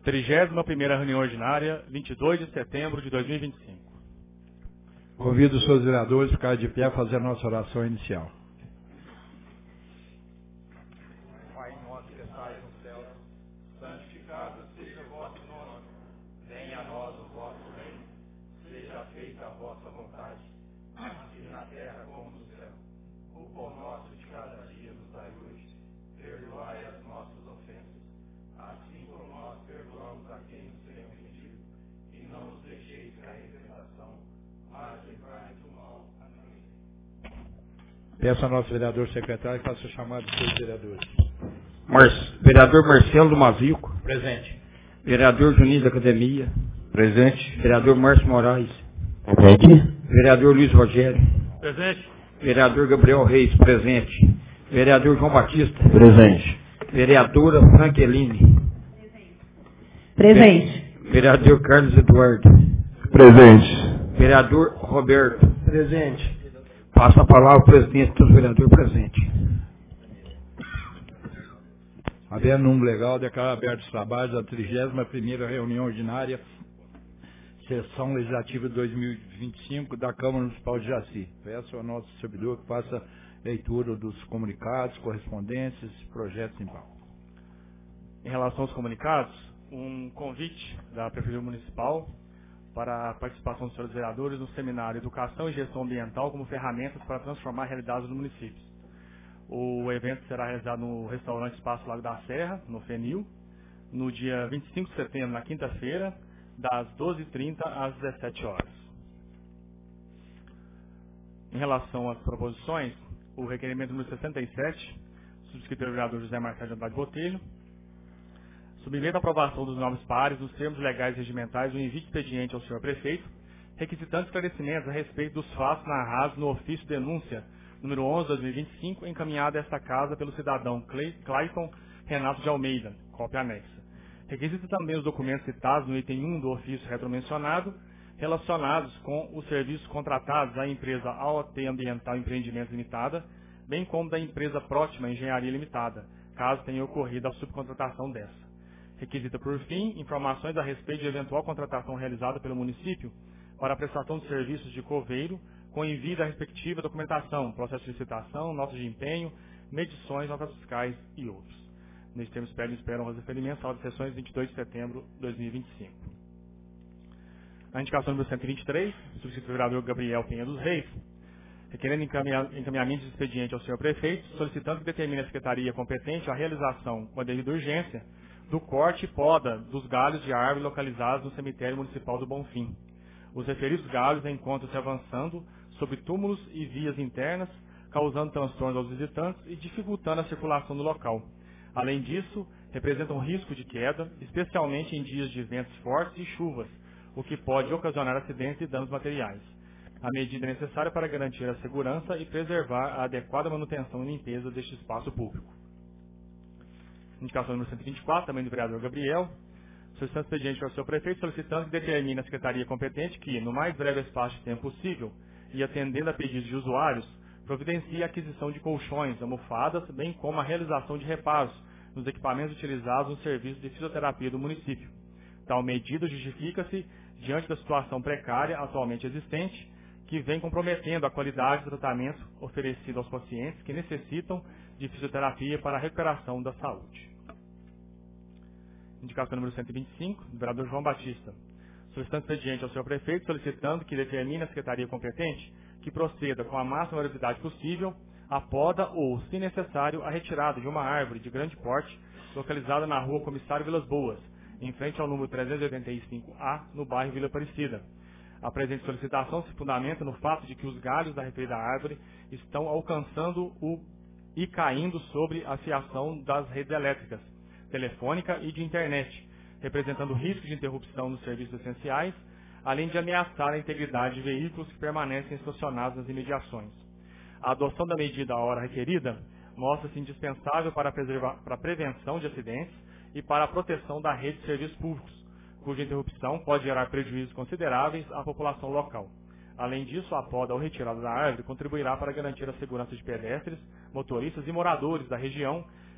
31ª reunião ordinária, 22 de setembro de 2025. Convido os seus vereadores a ficarem de pé a fazer a nossa oração inicial. Pai nosso que estais no céu, santificado seja o vosso nome. Venha a nós o vosso reino. Seja feita a vossa vontade, assim na terra como no céu. O pão nosso de cada dia nos dai hoje. Perdoai as nossas ofensas, assim como nós perdoamos a quem nos tem ofendido. E não nos deixeis cair em tentação, mas livrai-nos do mal. Amém. Peço ao nosso vereador secretário que faça o chamado dos seus vereadores. Vereador Marcelo do Mazico. Presente. Vereador Juninho da Academia. Presente. Vereador Márcio Moraes. Presente. Vereador Luiz Rogério. Presente. Vereador Gabriel Reis, presente. Vereador João Batista. Presente. Vereadora Franqueline. Presente. Vereador Carlos Eduardo. Presente. Vereador Roberto. Presente. Passa a palavra ao presidente dos vereadores presentes. Havendo número legal, declaro abertos os trabalhos da 31ª reunião ordinária, sessão legislativa de 2025 da Câmara Municipal de Jaci. Peço ao nosso servidor que faça leitura dos comunicados, correspondências, projetos em pauta. Em relação aos comunicados, um convite da Prefeitura Municipal para a participação dos senhores vereadores no seminário Educação e Gestão Ambiental como ferramentas para transformar a realidade dos municípios. O evento será realizado no restaurante Espaço Lago da Serra, no FENIL, no dia 25 de setembro, na quinta-feira, das 12h30 às 17 horas. Em relação às proposições, o requerimento número 67, subscrito pelo vereador José Marcelo de Andrade Botelho, submete a aprovação dos novos pares, dos termos legais e regimentais, o envio de expediente ao senhor prefeito, requisitando esclarecimentos a respeito dos fatos narrados no ofício de denúncia número 11/2025, encaminhado a esta casa pelo cidadão Clayton Renato de Almeida, cópia anexa. Requisita também os documentos citados no item 1 do ofício retromencionado, relacionados com os serviços contratados à empresa AOT Ambiental Empreendimentos Limitada, bem como da empresa Próxima Engenharia Limitada, caso tenha ocorrido a subcontratação dessa. Requisita, por fim, informações a respeito de eventual contratação realizada pelo município para a prestação de serviços de coveiro, com envio da respectiva documentação, processo de licitação, notas de empenho, medições, notas fiscais e outros. Neste termo, esperam os referimentos, sala de sessões 22 de setembro de 2025. A indicação número 123, substituto vereador Gabriel Penha dos Reis, requerendo encaminhamento de expediente ao senhor prefeito, solicitando que determine a secretaria competente a realização, com a devida urgência, do corte e poda dos galhos de árvore localizados no cemitério municipal do Bonfim. Os referidos galhos encontram-se avançando sobre túmulos e vias internas, causando transtornos aos visitantes e dificultando a circulação no local. Além disso, representam risco de queda, especialmente em dias de ventos fortes e chuvas, o que pode ocasionar acidentes e danos materiais. A medida é necessária para garantir a segurança e preservar a adequada manutenção e limpeza deste espaço público. Indicação número 124, também do vereador Gabriel, solicitando expediente ao seu prefeito, solicitando que determine a secretaria competente que, no mais breve espaço de tempo possível e atendendo a pedidos de usuários, providencie a aquisição de colchões, almofadas, bem como a realização de reparos nos equipamentos utilizados no serviço de fisioterapia do município. Tal medida justifica-se diante da situação precária atualmente existente, que vem comprometendo a qualidade do tratamento oferecido aos pacientes que necessitam de fisioterapia para a recuperação da saúde. Indicação número 125, do vereador João Batista, solicitando expediente ao senhor prefeito, solicitando que determine a secretaria competente que proceda com a máxima brevidade possível a poda ou, se necessário, a retirada de uma árvore de grande porte localizada na rua Comissário Vilas Boas, em frente ao número 385A, no bairro Vila Aparecida. A presente solicitação se fundamenta no fato de que os galhos da referida árvore estão alcançando e caindo sobre a fiação das redes elétricas, telefônica e de internet, representando risco de interrupção dos serviços essenciais, além de ameaçar a integridade de veículos que permanecem estacionados nas imediações. A adoção da medida à hora requerida mostra-se indispensável para a prevenção de acidentes e para a proteção da rede de serviços públicos, cuja interrupção pode gerar prejuízos consideráveis à população local. Além disso, a poda ou retirada da árvore contribuirá para garantir a segurança de pedestres, motoristas e moradores da região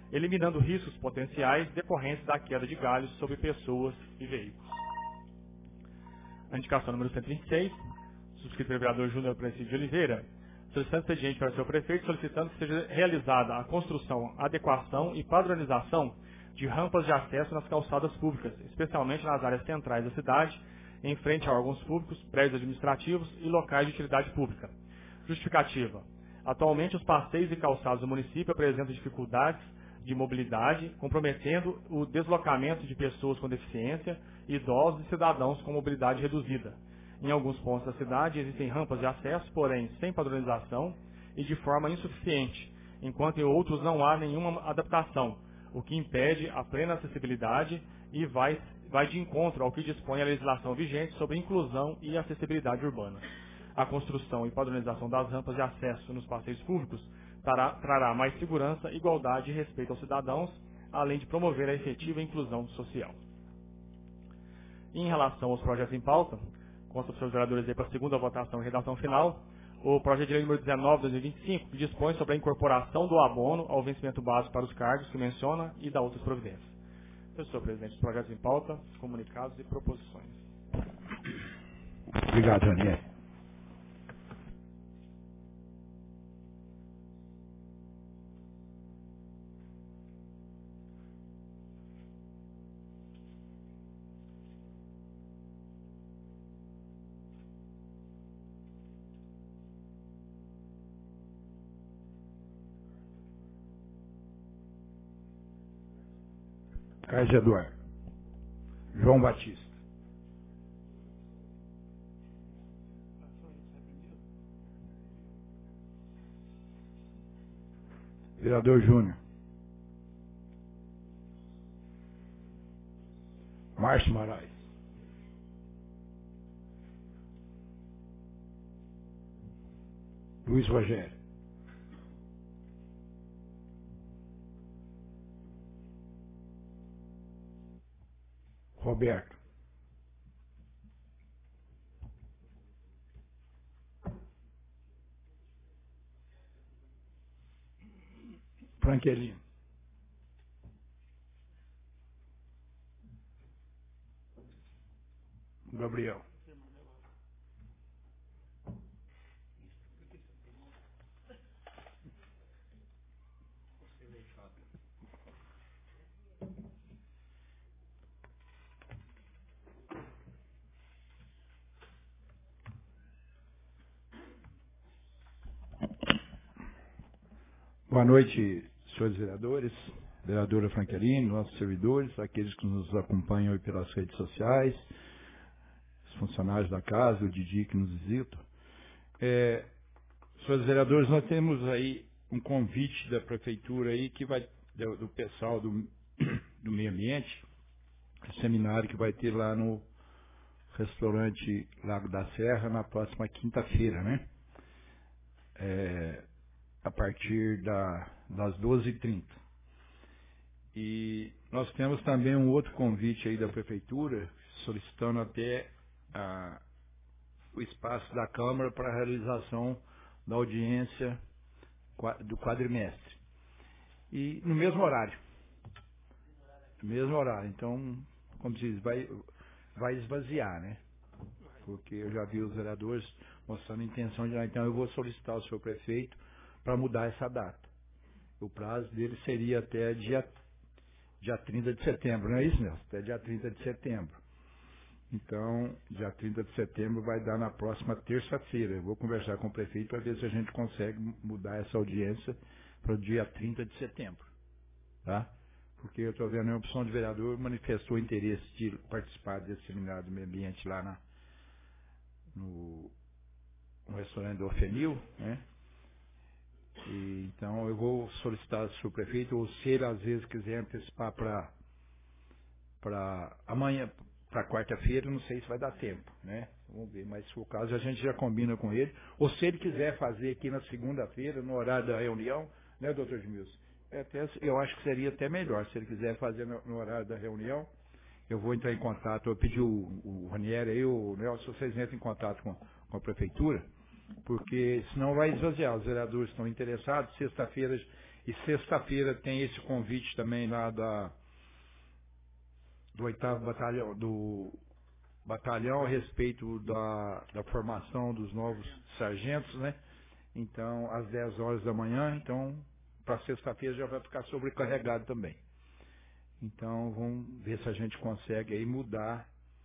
eliminando riscos potenciais decorrentes da queda de galhos sobre pessoas e veículos. A indicação número 126, subscrito pelo vereador Júnior Aparecido de Oliveira, solicitando expediente para o seu prefeito, solicitando que seja realizada a construção, adequação e padronização de rampas de acesso nas calçadas públicas, especialmente nas áreas centrais da cidade, em frente a órgãos públicos, prédios administrativos e locais de utilidade pública. Justificativa. Atualmente, os passeios e calçados do município apresentam dificuldades de mobilidade, comprometendo o deslocamento de pessoas com deficiência, idosos e cidadãos com mobilidade reduzida. Em alguns pontos da cidade existem rampas de acesso, porém sem padronização e de forma insuficiente, enquanto em outros não há nenhuma adaptação, o que impede a plena acessibilidade e vai de encontro ao que dispõe a legislação vigente sobre inclusão e acessibilidade urbana. A construção e padronização das rampas de acesso nos passeios públicos trará mais segurança, igualdade e respeito aos cidadãos, além de promover a efetiva inclusão social. Em relação aos projetos em pauta, consta para os vereadores para a segunda votação e redação final, o projeto de lei número 19/2025, que dispõe sobre a incorporação do abono ao vencimento básico para os cargos que menciona e da outras providências. Senhor presidente, os projetos em pauta, comunicados e proposições. Obrigado, Daniel. Carlos Eduardo. João Batista. Vereador Júnior. Márcio Moraes. Luiz Rogério. Roberto. Franquelino. Gabriel. Boa noite, senhores vereadores, vereadora Franquelino, nossos servidores, aqueles que nos acompanham aí pelas redes sociais, os funcionários da casa, o Didi que nos visita. Senhores vereadores, nós temos aí um convite da prefeitura aí que vai, do pessoal do meio ambiente, seminário que vai ter lá no restaurante Lago da Serra na próxima quinta-feira, né? A partir das 12h30. E nós temos também um outro convite aí da prefeitura, solicitando até o espaço da Câmara para a realização da audiência do quadrimestre. E no mesmo horário. Então, como se diz, vai esvaziar, né? Porque eu já vi os vereadores mostrando a intenção de então eu vou solicitar ao senhor prefeito para mudar essa data. O prazo dele seria até dia 30 de setembro, não é isso, Nelson? Até dia 30 de setembro. Então, dia 30 de setembro vai dar na próxima terça-feira. Eu vou conversar com o prefeito para ver se a gente consegue mudar essa audiência para o dia 30 de setembro. Tá? Porque eu estou vendo a opção de vereador manifestou interesse de participar desse seminário do meio ambiente lá no restaurante do Ofenil, né? E, então eu vou solicitar ao senhor prefeito, ou se ele às vezes quiser antecipar para amanhã, para quarta-feira, não sei se vai dar tempo, né? Vamos ver, mas se for o caso a gente já combina com ele. Ou se ele quiser fazer aqui na segunda-feira, no horário da reunião, né, doutor Edmilson? Eu acho que seria até melhor, se ele quiser fazer no horário da reunião. Eu vou entrar em contato, eu pedi o Ranieri aí, o Nelson, vocês entrem em contato com a prefeitura, porque senão vai esvaziar. Os vereadores estão interessados, sexta-feira E sexta-feira tem esse convite também lá do 8º batalhão a respeito da formação dos novos sargentos, né? Então, às 10 horas da manhã, então, para sexta-feira já vai ficar sobrecarregado também. Então, vamos ver se a gente consegue aí mudar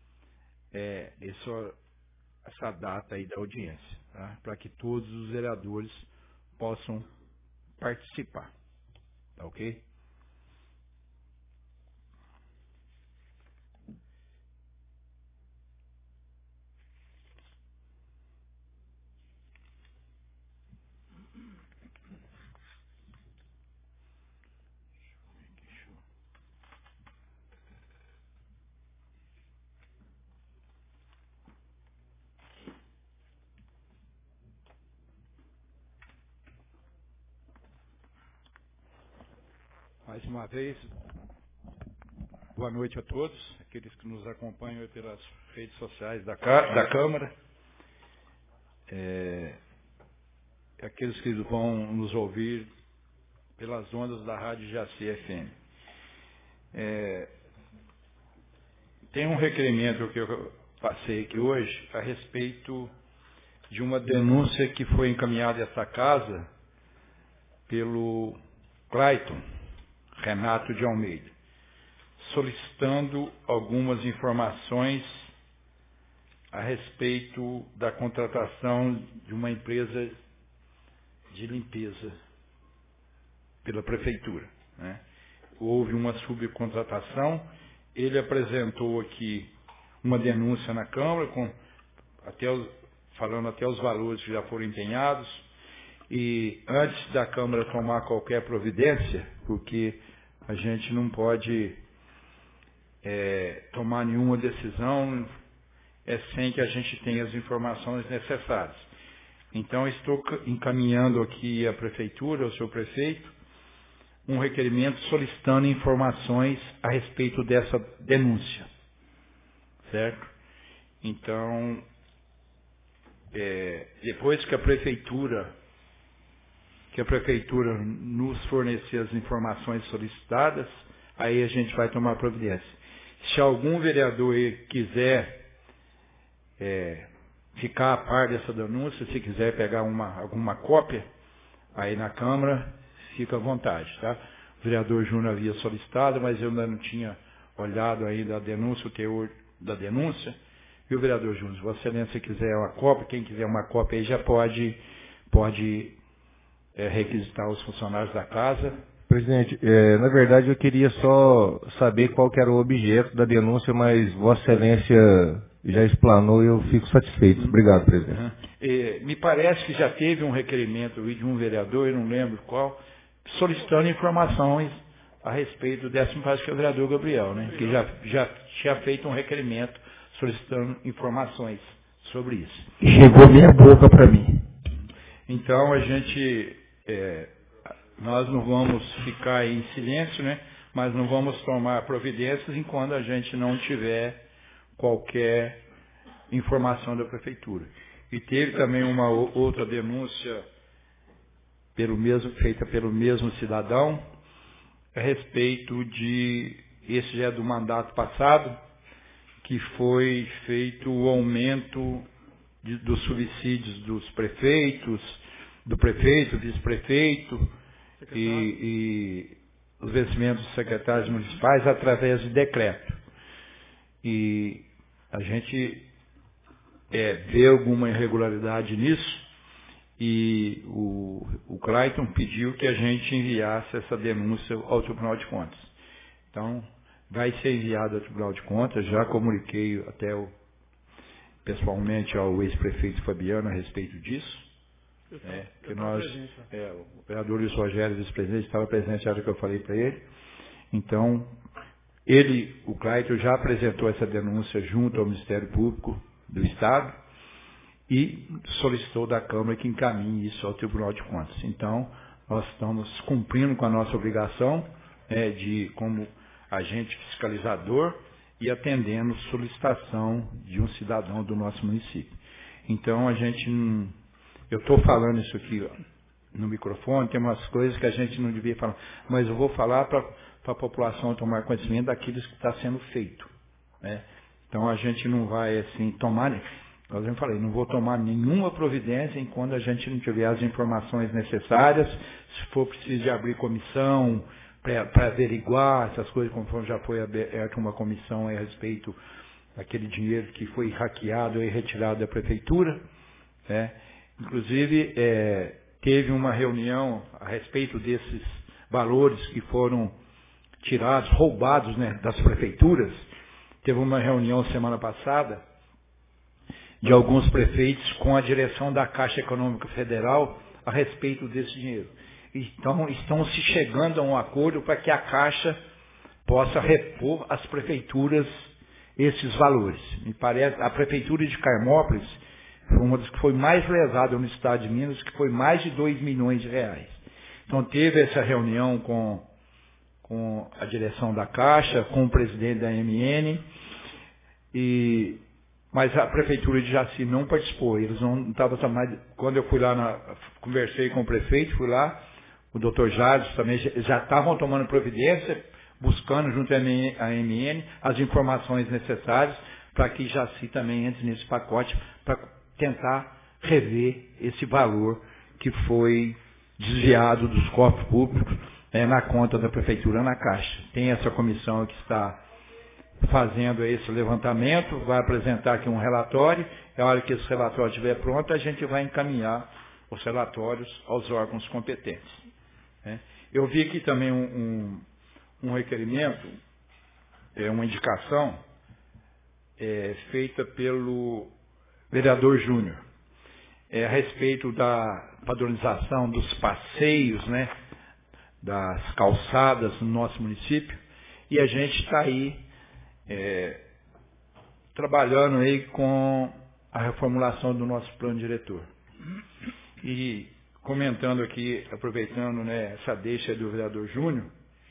essa data aí da audiência, tá? Para que todos os vereadores possam participar, tá ok? Mais uma vez, boa noite a todos, aqueles que nos acompanham pelas redes sociais da Câmara, aqueles que vão nos ouvir pelas ondas da Rádio Jaci FM. Tem um requerimento que eu passei aqui hoje a respeito de uma denúncia que foi encaminhada a essa casa pelo Clayton Renato de Almeida, solicitando algumas informações a respeito da contratação de uma empresa de limpeza pela prefeitura, né? Houve uma subcontratação, ele apresentou aqui uma denúncia na Câmara, falando até os valores que já foram empenhados, e antes da Câmara tomar qualquer providência, porque a gente não pode tomar nenhuma decisão sem que a gente tenha as informações necessárias. Então, estou encaminhando aqui à Prefeitura, ao seu prefeito, um requerimento solicitando informações a respeito dessa denúncia. Certo? Então, depois que a Prefeitura nos fornecer as informações solicitadas, aí a gente vai tomar providência. Se algum vereador quiser ficar a par dessa denúncia, se quiser pegar alguma cópia, aí na Câmara, fica à vontade, tá? O vereador Júnior havia solicitado, mas eu ainda não tinha olhado ainda a denúncia, o teor da denúncia. E o vereador Júnior, se Vossa Excelência quiser uma cópia, quem quiser uma cópia aí já pode requisitar os funcionários da casa. Presidente, na verdade eu queria só saber qual que era o objeto da denúncia, mas Vossa Excelência já explanou e eu fico satisfeito. Obrigado, presidente. Me parece que já teve um requerimento de um vereador, eu não lembro qual, solicitando informações a respeito dessa, parece que é o vereador Gabriel, né? Que já tinha feito um requerimento solicitando informações sobre isso. Chegou minha boca para mim. Então nós não vamos ficar em silêncio, né? Mas não vamos tomar providências enquanto a gente não tiver qualquer informação da Prefeitura. E teve também uma outra denúncia feita pelo mesmo cidadão a respeito esse já é do mandato passado, que foi feito o aumento dos subsídios dos prefeitos, do prefeito, vice-prefeito e os vencimentos dos secretários municipais através de decreto. E a gente vê alguma irregularidade nisso e o Clayton pediu que a gente enviasse essa denúncia ao Tribunal de Contas. Então, vai ser enviado ao Tribunal de Contas, já comuniquei até pessoalmente ao ex-prefeito Fabiano a respeito disso. Que o vereador Luiz Rogério, vice-presidente, estava presente na hora que eu falei para ele. Então, o Clayton já apresentou essa denúncia junto ao Ministério Público do Estado e solicitou da Câmara que encaminhe isso ao Tribunal de Contas. Então, nós estamos cumprindo com a nossa obrigação como agente fiscalizador e atendendo solicitação de um cidadão do nosso município. Então, eu estou falando isso aqui no microfone, tem umas coisas que a gente não devia falar, mas eu vou falar para a população tomar conhecimento daquilo que está sendo feito, né? Então a gente não vai assim tomar, como eu falei, não vou tomar nenhuma providência enquanto a gente não tiver as informações necessárias. Se for preciso de abrir comissão para averiguar essas coisas, conforme já foi aberta uma comissão a respeito daquele dinheiro que foi hackeado e retirado da prefeitura, né? Inclusive, teve uma reunião a respeito desses valores que foram tirados, roubados, né, das prefeituras. Teve uma reunião semana passada de alguns prefeitos com a direção da Caixa Econômica Federal a respeito desse dinheiro. Então, estão se chegando a um acordo para que a Caixa possa repor às prefeituras esses valores. Me parece, a prefeitura de Carmópolis foi uma das que foi mais lesada no estado de Minas, que foi mais de 2 milhões de reais. Então, teve essa reunião com a direção da Caixa, com o presidente da MN, mas a prefeitura de Jaci não participou. Eles não estavam mais. Quando eu fui lá, conversei com o prefeito, fui lá, o doutor Jardim também já estavam tomando providência, buscando junto à MN as informações necessárias para que Jaci também entre nesse pacote para tentar rever esse valor que foi desviado dos cofres públicos na conta da prefeitura na Caixa. Tem essa comissão que está fazendo esse levantamento, vai apresentar aqui um relatório, e a hora que esse relatório estiver pronto, a gente vai encaminhar os relatórios aos órgãos competentes, né? Eu vi aqui também um requerimento, uma indicação feita pelo vereador Júnior, a respeito da padronização dos passeios, né, das calçadas no nosso município, e a gente está aí trabalhando aí com a reformulação do nosso plano diretor. E comentando aqui, aproveitando, né, essa deixa do vereador Júnior,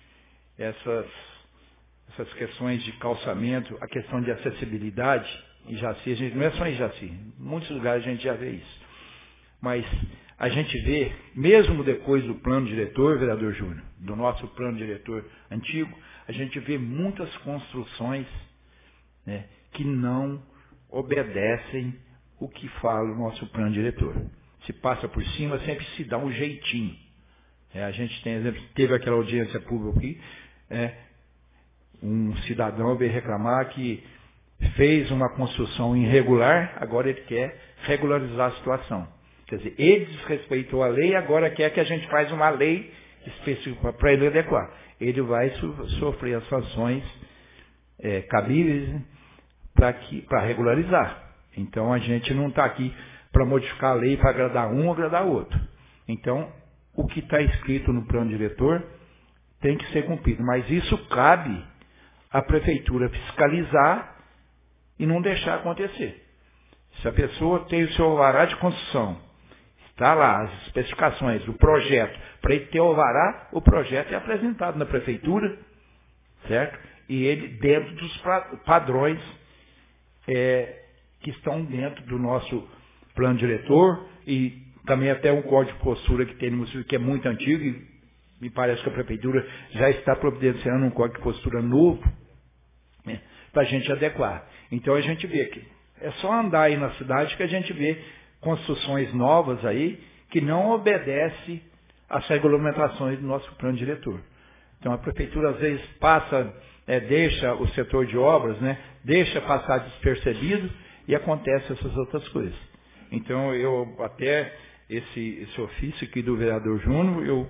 essas questões de calçamento, a questão de acessibilidade, em Jaci, a gente, não é só em Jaci, em muitos lugares a gente já vê isso. Mas a gente vê, mesmo depois do plano diretor, vereador Júnior, do nosso plano diretor antigo, a gente vê muitas construções, né, que não obedecem o que fala o nosso plano diretor. Se passa por cima, sempre se dá um jeitinho. A gente tem exemplo, teve aquela audiência pública aqui, um cidadão veio reclamar que fez uma construção irregular, agora ele quer regularizar a situação. Quer dizer, ele desrespeitou a lei, agora quer que a gente faça uma lei específica para ele adequar. Ele vai sofrer as sanções cabíveis para regularizar. Então, a gente não está aqui para modificar a lei para agradar um ou agradar outro. Então, o que está escrito no plano diretor tem que ser cumprido. Mas isso cabe à prefeitura fiscalizar e não deixar acontecer. Se a pessoa tem o seu alvará de construção, está lá as especificações do projeto, para ele ter o alvará, o projeto é apresentado na prefeitura, certo? E ele dentro dos padrões que estão dentro do nosso plano diretor e também até um código de postura que tem no município que é muito antigo e me parece que a prefeitura já está providenciando um código de postura novo, né, para a gente adequar. Então a gente vê que é só andar aí na cidade que a gente vê construções novas aí que não obedecem às regulamentações do nosso plano diretor. Então a prefeitura às vezes passa, deixa o setor de obras, né, deixa passar despercebido e acontece essas outras coisas. Então eu até esse ofício aqui do vereador Júnior,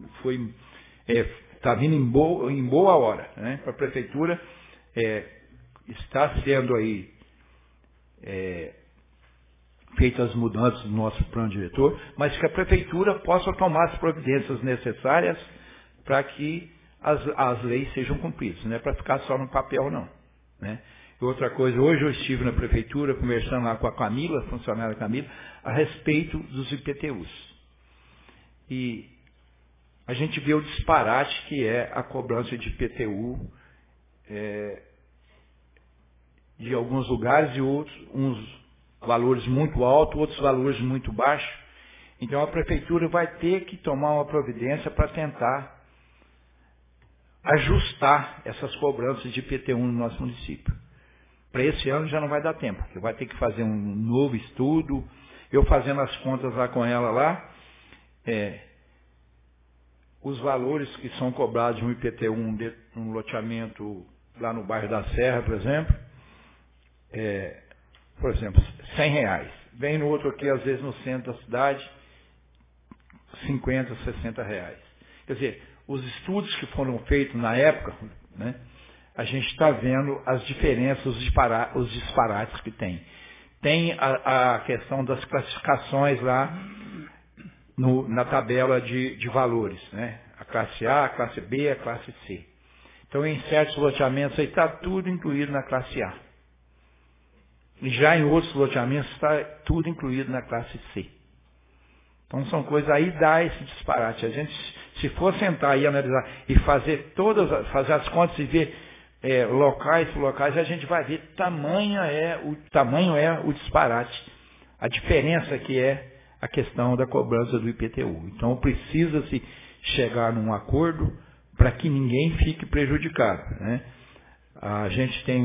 está vindo em boa hora, né, para a prefeitura está sendo aí feitas as mudanças no nosso plano diretor, mas que a prefeitura possa tomar as providências necessárias para que as leis sejam cumpridas, não é para ficar só no papel não, né? E outra coisa, hoje eu estive na prefeitura conversando lá com a Camila, a funcionária Camila, a respeito dos IPTUs. E a gente vê o disparate que é a cobrança de IPTU de alguns lugares e outros, uns valores muito altos, outros valores muito baixos. Então a prefeitura vai ter que tomar uma providência para tentar ajustar essas cobranças de IPTU no nosso município. Para esse ano já não vai dar tempo, porque vai ter que fazer um novo estudo. Eu fazendo as contas lá com ela lá, os valores que são cobrados no IPTU, um loteamento lá no bairro da Serra, por exemplo, R$100. Vem no outro aqui, às vezes no centro da cidade, R$50, R$60. Quer dizer, os estudos que foram feitos na época, né, a gente está vendo as diferenças, os disparates que tem. Tem a questão das classificações lá na tabela de valores, né? A classe A, a classe B, a classe C. Então, em certos loteamentos aí está tudo incluído na classe A. E já em outros loteamentos está tudo incluído na classe C. Então são coisas, aí dá esse disparate. A gente, se for sentar e analisar e fazer as contas e ver locais por locais, a gente vai ver tamanho é o disparate. A diferença que é a questão da cobrança do IPTU. Então precisa-se chegar num acordo para que ninguém fique prejudicado, né? A gente tem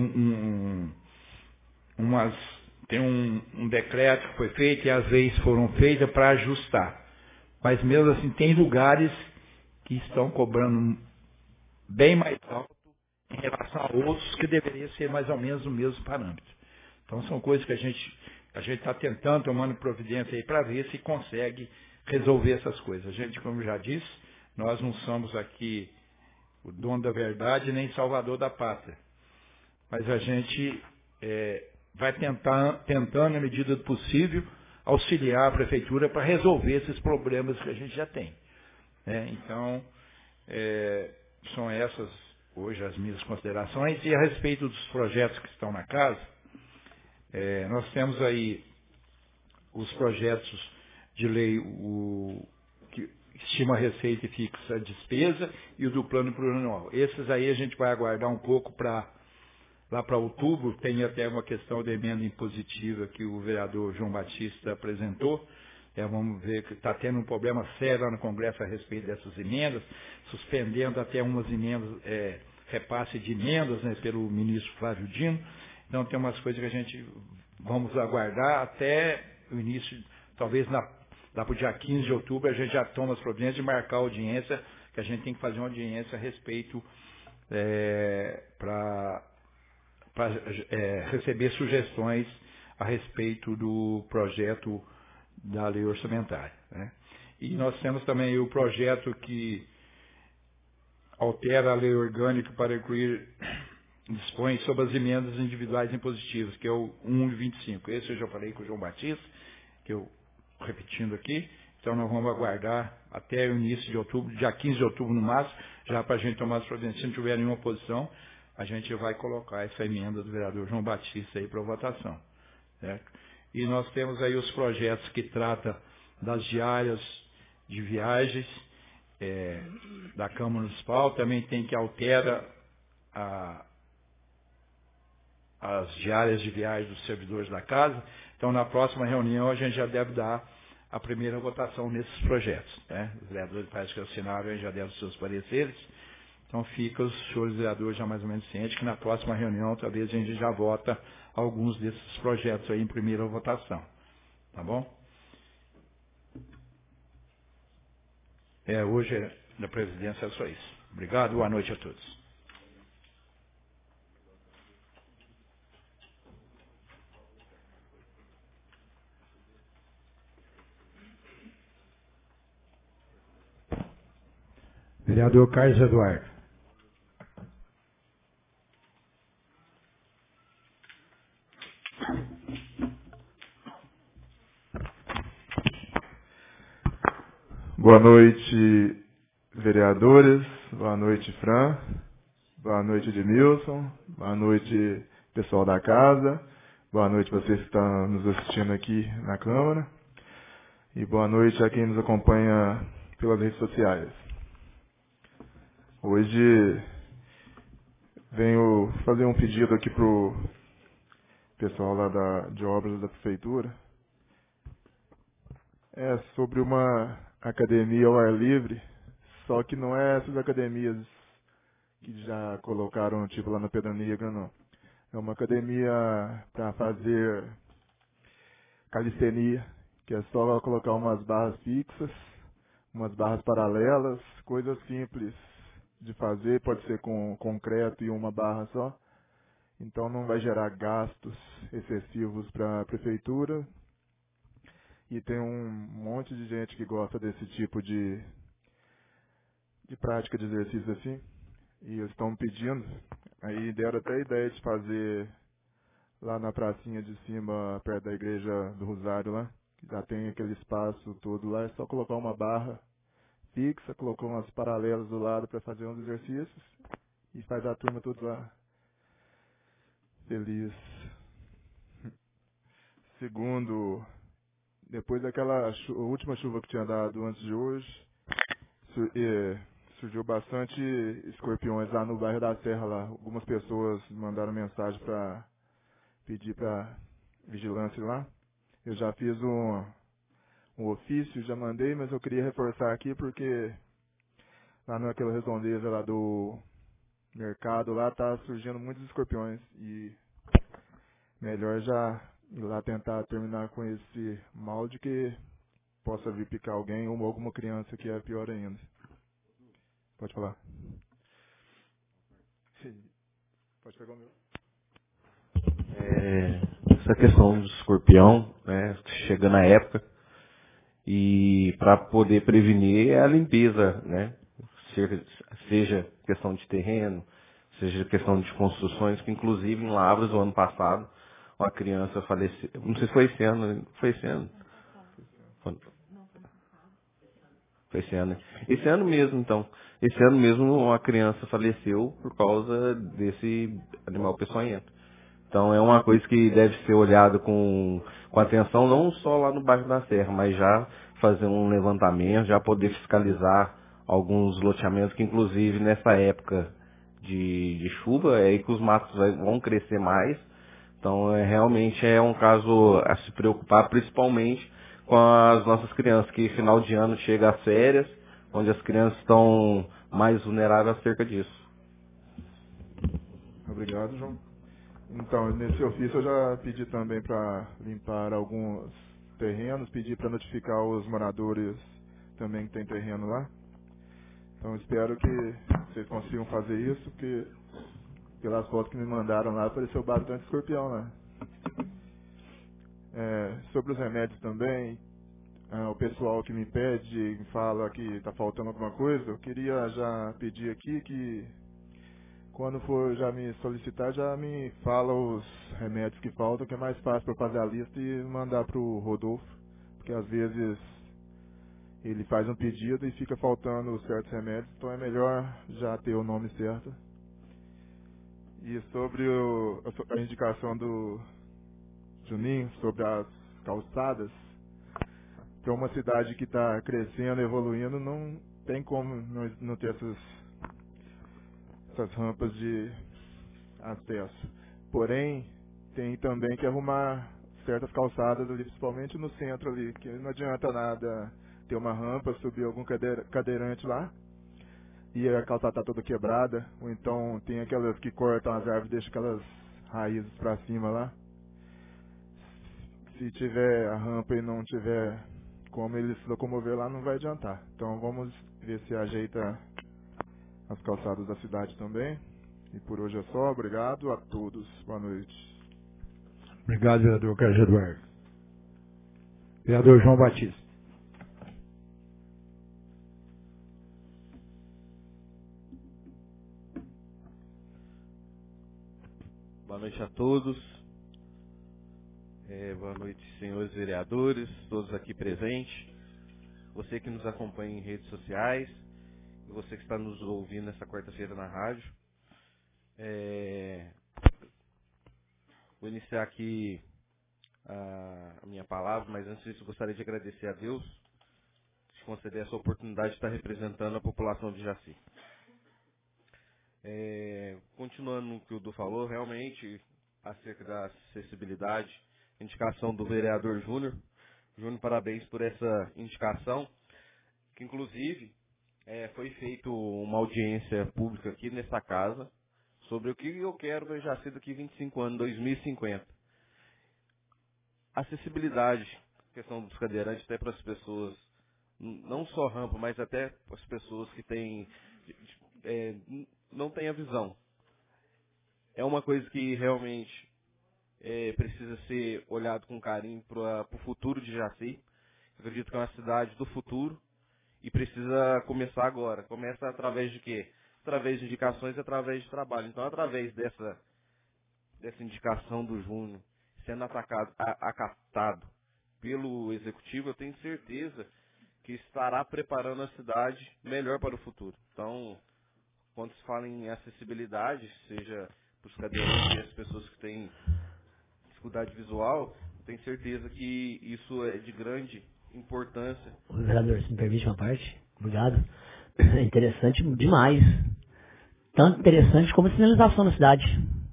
um decreto que foi feito e as leis foram feitas para ajustar. Mas mesmo assim tem lugares que estão cobrando bem mais alto em relação a outros que deveria ser mais ou menos o mesmo parâmetro. Então são coisas que a gente está tentando, tomando providência aí para ver se consegue resolver essas coisas. A gente, como já disse, nós não somos aqui o dono da verdade nem salvador da pátria. Mas a gente vai tentando, na medida do possível, auxiliar a prefeitura para resolver esses problemas que a gente já tem. Então, são essas hoje as minhas considerações. E a respeito dos projetos que estão na casa, nós temos aí os projetos de lei, que estima a receita e fixa a despesa, e o do plano plurianual. Esses aí a gente vai aguardar um pouco lá para outubro. Tem até uma questão de emenda impositiva que o vereador João Batista apresentou. Vamos ver que está tendo um problema sério lá no Congresso a respeito dessas emendas, suspendendo até umas emendas, repasse de emendas, né, pelo ministro Flávio Dino. Então tem umas coisas que a gente vamos aguardar até o início, talvez lá para o dia 15 de outubro, a gente já toma as providências de marcar a audiência, que a gente tem que fazer uma audiência a respeito para receber sugestões a respeito do projeto da lei orçamentária, né? E nós temos também o projeto que altera a lei orgânica para incluir, dispõe sobre as emendas individuais impositivas, que é o 1/25. Esse eu já falei com o João Batista, que eu repetindo aqui. Então nós vamos aguardar até o início de outubro, dia 15 de outubro no máximo, já para a gente tomar as providências. Se não tiver nenhuma oposição, a gente vai colocar essa emenda do vereador João Batista aí para votação, certo? E nós temos aí os projetos que tratam das diárias de viagens da Câmara Municipal. Também tem que altera as diárias de viagem dos servidores da casa. Então, na próxima reunião, a gente já deve dar a primeira votação nesses projetos, né? Os vereadores parece que assinaram e já deram os seus pareceres. Então, fica os senhores vereadores já mais ou menos cientes que na próxima reunião, talvez a gente já vota alguns desses projetos aí em primeira votação. Tá bom? Hoje, na presidência, é só isso. Obrigado, boa noite a todos. Vereador Carlos Eduardo. Boa noite, vereadores. Boa noite, Fran. Boa noite, Edmilson. Boa noite, pessoal da casa. Boa noite vocês que estão nos assistindo aqui na Câmara. E boa noite a quem nos acompanha pelas redes sociais. Hoje venho fazer um pedido aqui para o pessoal lá de obras da Prefeitura. É sobre uma academia ao ar livre, só que não é essas academias que já colocaram tipo lá na Pedra Negra, não. É uma academia para fazer calistenia, que é só colocar umas barras fixas, umas barras paralelas, coisas simples de fazer, pode ser com concreto e uma barra só. Então não vai gerar gastos excessivos para a prefeitura. E tem um monte de gente que gosta desse tipo de prática de exercício assim. E eles estão pedindo. Aí deram até a ideia de fazer lá na pracinha de cima, perto da igreja do Rosário lá. Que já tem aquele espaço todo lá. É só colocar uma barra fixa, colocou umas paralelas do lado para fazer uns exercícios. E faz a turma toda lá feliz. Segundo, depois daquela última chuva que tinha dado antes de hoje, surgiu bastante escorpiões lá no bairro da Serra lá. Algumas pessoas mandaram mensagem para pedir para vigilância lá. Eu já fiz um ofício, já mandei, mas eu queria reforçar aqui porque lá naquela redondeza lá do mercado lá tá surgindo muitos escorpiões e melhor já ir lá tentar terminar com esse mal de que possa vir picar alguém ou alguma criança, que é pior ainda. Pode falar. Pode pegar o meu. Essa questão do escorpião, né, chegando a época, e para poder prevenir é a limpeza, né, seja questão de terreno, seja questão de construções, que inclusive em Lavras, o ano passado, uma criança faleceu, não sei se foi esse ano, foi esse ano? Foi esse ano, né? Esse ano mesmo, então. Esse ano mesmo uma criança faleceu por causa desse animal peçonhento. Então é uma coisa que deve ser olhada com atenção, não só lá no bairro da Serra, mas já fazer um levantamento, já poder fiscalizar alguns loteamentos que inclusive nessa época de chuva é aí que os matos vão crescer mais. Então realmente é um caso a se preocupar, principalmente com as nossas crianças, que final de ano chega as férias, onde as crianças estão mais vulneráveis acerca disso. Obrigado, João. Então, nesse ofício eu já pedi também para limpar alguns terrenos, pedi para notificar os moradores também que tem terreno lá. Então espero que vocês consigam fazer isso, porque pelas fotos que me mandaram lá apareceu bastante escorpião lá. Sobre os remédios também, o pessoal que me pede, fala que está faltando alguma coisa, eu queria já pedir aqui que quando for já me solicitar, já me fala os remédios que faltam, que é mais fácil para eu fazer a lista e mandar para o Rodolfo, porque às vezes ele faz um pedido e fica faltando certos remédios, então é melhor já ter o nome certo. E sobre a indicação do Juninho, sobre as calçadas, para uma cidade que está crescendo, evoluindo, não tem como não ter essas rampas de acesso. Porém, tem também que arrumar certas calçadas ali, principalmente no centro ali, que não adianta nada ter uma rampa, subir algum cadeirante lá e a calçada tá toda quebrada, ou então tem aquelas que cortam as árvores e deixam aquelas raízes para cima lá. Se tiver a rampa e não tiver como ele se locomover lá, não vai adiantar. Então vamos ver se ajeita as calçadas da cidade também. E por hoje é só. Obrigado a todos. Boa noite. Obrigado, vereador Carlos Eduardo. Vereador João Batista. Boa noite a todos. Boa noite, senhores vereadores, todos aqui presentes. Você que nos acompanha em redes sociais e você que está nos ouvindo nessa quarta-feira na rádio. Vou iniciar aqui a minha palavra, mas antes disso gostaria de agradecer a Deus de conceder essa oportunidade de estar representando a população de Jaci. Continuando no que o Du falou, realmente, acerca da acessibilidade, indicação do vereador Júnior, Júnior, parabéns por essa indicação, que inclusive foi feita uma audiência pública aqui nessa casa sobre o que eu quero ver Jaci daqui 25 anos, 2050. Acessibilidade, questão dos cadeirantes até para as pessoas, não só rampa, mas até para as pessoas que não têm a visão. É uma coisa que realmente precisa ser olhado com carinho para o futuro de Jaci. Acredito que é uma cidade do futuro e precisa começar agora. Começa através de quê? Através de indicações e através de trabalho. Então, através dessa indicação do Júnior sendo acatado pelo Executivo, eu tenho certeza que estará preparando a cidade melhor para o futuro. Então, quando se fala em acessibilidade, seja para os cadeirantes e as pessoas que têm dificuldade visual, tenho certeza que isso é de grande importância. Vereador, se me permite uma parte? Obrigado. É interessante demais. Tanto interessante como a sinalização na cidade.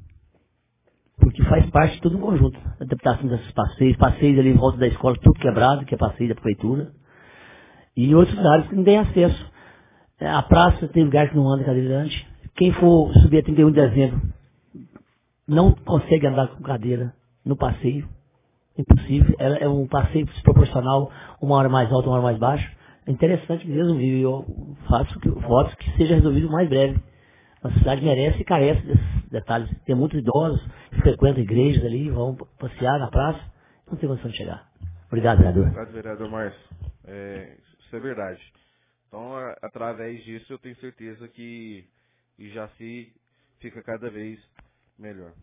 Porque faz parte de todo um conjunto. A adaptação desses passeios ali em volta da escola, tudo quebrado, que é passeio da prefeitura. E outros lugares que não tem acesso. A praça tem lugar que não anda cadeirante. Quem for subir a 31 de dezembro não consegue andar com cadeira no passeio. Impossível. É um passeio desproporcional, uma hora mais alta, uma hora mais baixa. É interessante mesmo e eu faço votos que seja resolvido o mais breve. A cidade merece e carece desses detalhes. Tem muitos idosos que frequentam igrejas ali, vão passear na praça, não tem condição de chegar. Obrigado, vereador. Obrigado, vereador Márcio. Isso é verdade. Então, através disso, eu tenho certeza que Jaci fica cada vez melhor.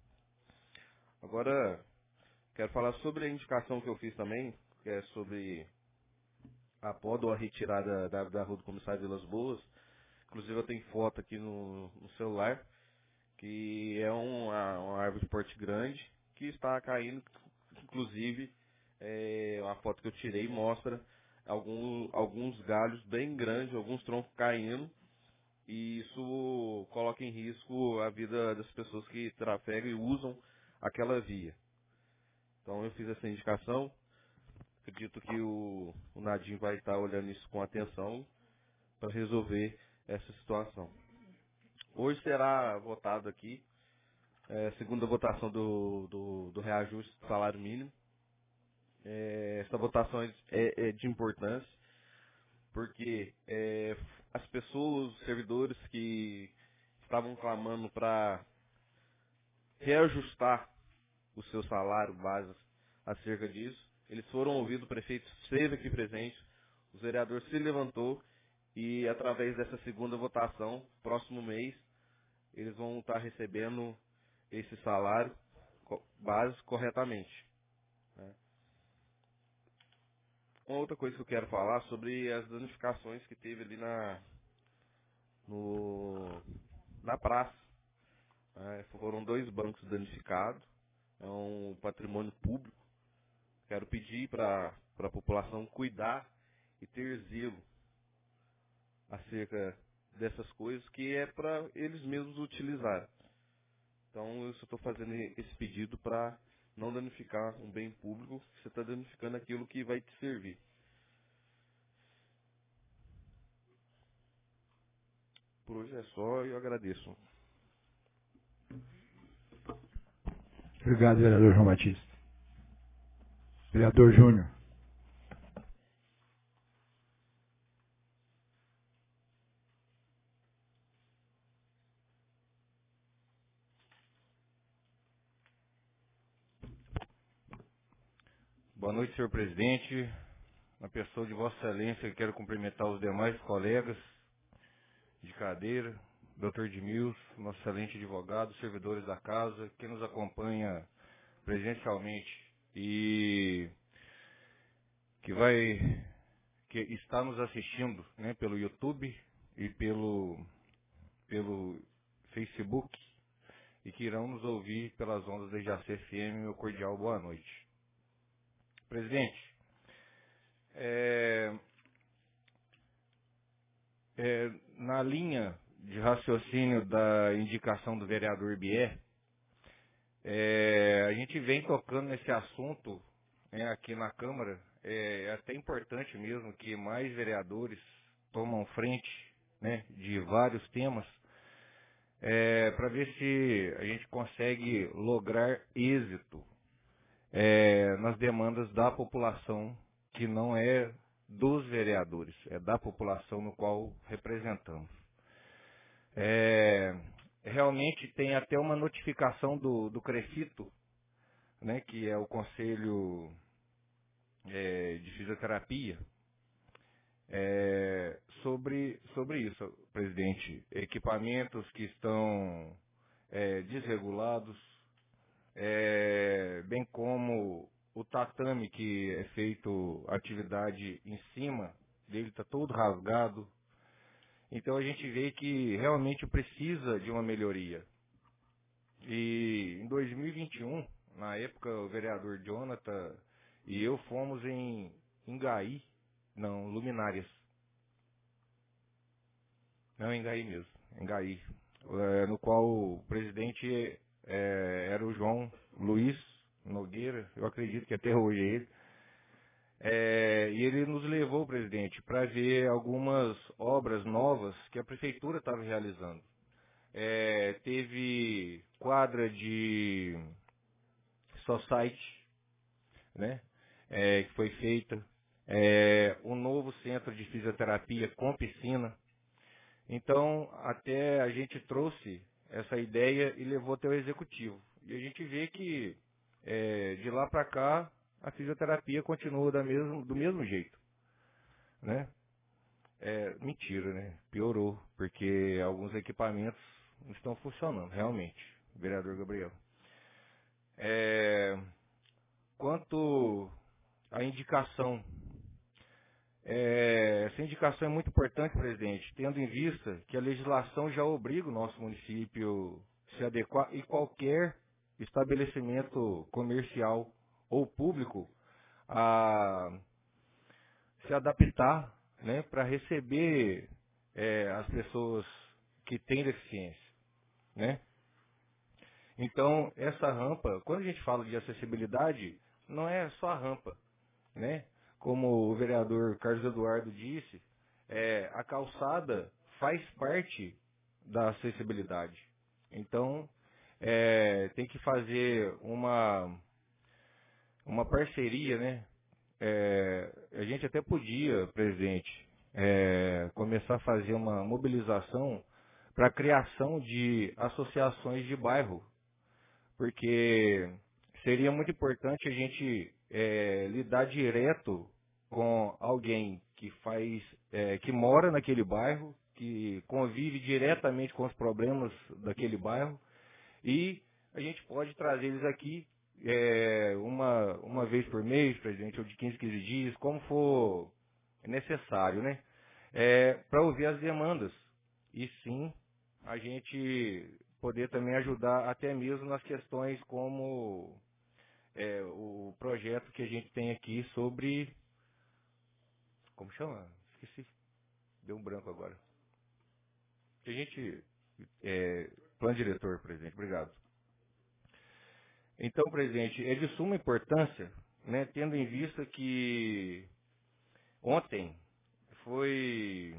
Agora, quero falar sobre a indicação que eu fiz também, que é sobre a poda ou a retirada da rua do Comissário Vilas Boas. Inclusive, eu tenho foto aqui no celular, que é uma árvore de porte grande, que está caindo. Inclusive, a foto que eu tirei mostra alguns galhos bem grandes, alguns troncos caindo, e isso coloca em risco a vida das pessoas que trafegam e usam aquela via. Então eu fiz essa indicação, acredito que o Nadim vai estar olhando isso com atenção para resolver essa situação. Hoje será votado aqui a segunda votação do reajuste do salário mínimo. Essa votação é de importância, porque as pessoas, os servidores que estavam clamando para reajustar o seu salário base acerca disso, eles foram ouvidos, o prefeito esteve aqui presente, o vereador se levantou e através dessa segunda votação, próximo mês, eles vão estar recebendo esse salário base corretamente. Uma outra coisa que eu quero falar sobre as danificações que teve ali na praça. Foram 2 bancos danificados, é um patrimônio público. Quero pedir para a população cuidar e ter zelo acerca dessas coisas que é para eles mesmos utilizarem. Então eu só estou fazendo esse pedido para não danificar um bem público, você está danificando aquilo que vai te servir. Por hoje é só e eu agradeço. Obrigado, vereador João Batista. Vereador Júnior. Boa noite, senhor presidente. Na pessoa de Vossa Excelência, quero cumprimentar os demais colegas de cadeira, Dr. Edmilson, nosso excelente advogado, servidores da casa, que nos acompanha presencialmente e que está nos assistindo, né, pelo YouTube e pelo Facebook e que irão nos ouvir pelas ondas da Jaci FM. Meu cordial boa noite. Presidente, na linha de raciocínio da indicação do vereador Bier, a gente vem tocando nesse assunto aqui na Câmara é até importante mesmo que mais vereadores tomam frente, né, de vários temas, para ver se a gente consegue lograr êxito nas demandas da população, que não é dos vereadores, é da população no qual representamos. Realmente tem até uma notificação do CREFITO, né, que é o Conselho de Fisioterapia, sobre isso, presidente. Equipamentos que estão desregulados, bem como o tatame que é feito atividade em cima dele, está todo rasgado. Então a gente vê que realmente precisa de uma melhoria. E em 2021, na época, o vereador Jonathan e eu fomos em Gaí, não, Luminárias. Não, em Gaí mesmo, em Gaí. No qual o presidente era o João Luiz Nogueira, eu acredito que até hoje é ele. E ele nos levou, presidente, para ver algumas obras novas que a prefeitura estava realizando. Teve quadra de society, né, que foi feita, um novo centro de fisioterapia com piscina. Então, até a gente trouxe essa ideia e levou até o executivo. E a gente vê que, de lá para cá, a fisioterapia continua do mesmo jeito, né? Mentira, né? Piorou, porque alguns equipamentos não estão funcionando, realmente, vereador Gabriel. Quanto à indicação, essa indicação é muito importante, presidente, tendo em vista que a legislação já obriga o nosso município a se adequar e qualquer estabelecimento comercial ou público a se adaptar, né, para receber as pessoas que têm deficiência, né? Então, essa rampa, quando a gente fala de acessibilidade, não é só a rampa, né? Como o vereador Carlos Eduardo disse, a calçada faz parte da acessibilidade. Então, tem que fazer uma parceria, né? A gente até podia, presidente, começar a fazer uma mobilização para a criação de associações de bairro, porque seria muito importante a gente lidar direto com alguém que mora naquele bairro, que convive diretamente com os problemas daquele bairro, e a gente pode trazer eles aqui uma vez por mês, presidente, ou de 15 dias, como for necessário, né? Para ouvir as demandas. E sim, a gente poder também ajudar até mesmo nas questões como o projeto que a gente tem aqui sobre... Como chama? Esqueci. Deu um branco agora. Que a gente... plano diretor, presidente. Obrigado. Então, presidente, é de suma importância, né, tendo em vista que ontem foi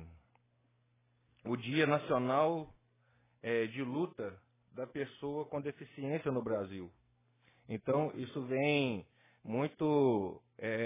o Dia Nacional de Luta da Pessoa com Deficiência no Brasil. Então, isso vem muito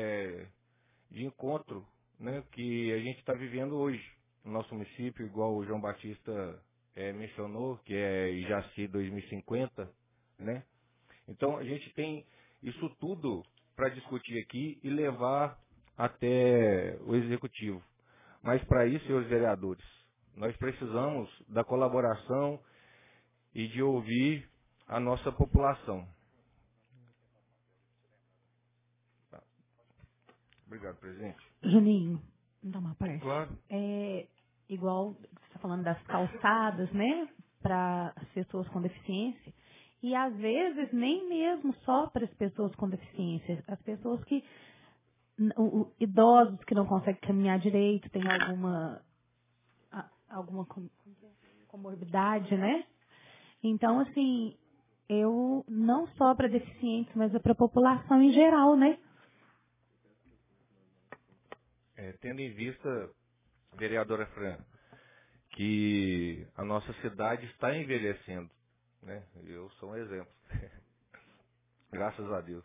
de encontro, né, que a gente está vivendo hoje no nosso município, igual o João Batista mencionou, que é Ijaci 2050, né? Então, a gente tem isso tudo para discutir aqui e levar até o Executivo. Mas, para isso, senhores vereadores, nós precisamos da colaboração e de ouvir a nossa população. Tá. Obrigado, presidente. Juninho, me dá uma parte. Claro. Igual você está falando das calçadas, né, para as pessoas com deficiência. E, às vezes, nem mesmo só para as pessoas com deficiência. As pessoas que... idosos que não conseguem caminhar direito, tem alguma comorbidade, né? Então, assim, eu não só para deficientes, mas para a população em geral, né? tendo em vista, vereadora Fran, que a nossa cidade está envelhecendo, né? Eu sou um exemplo, graças a Deus.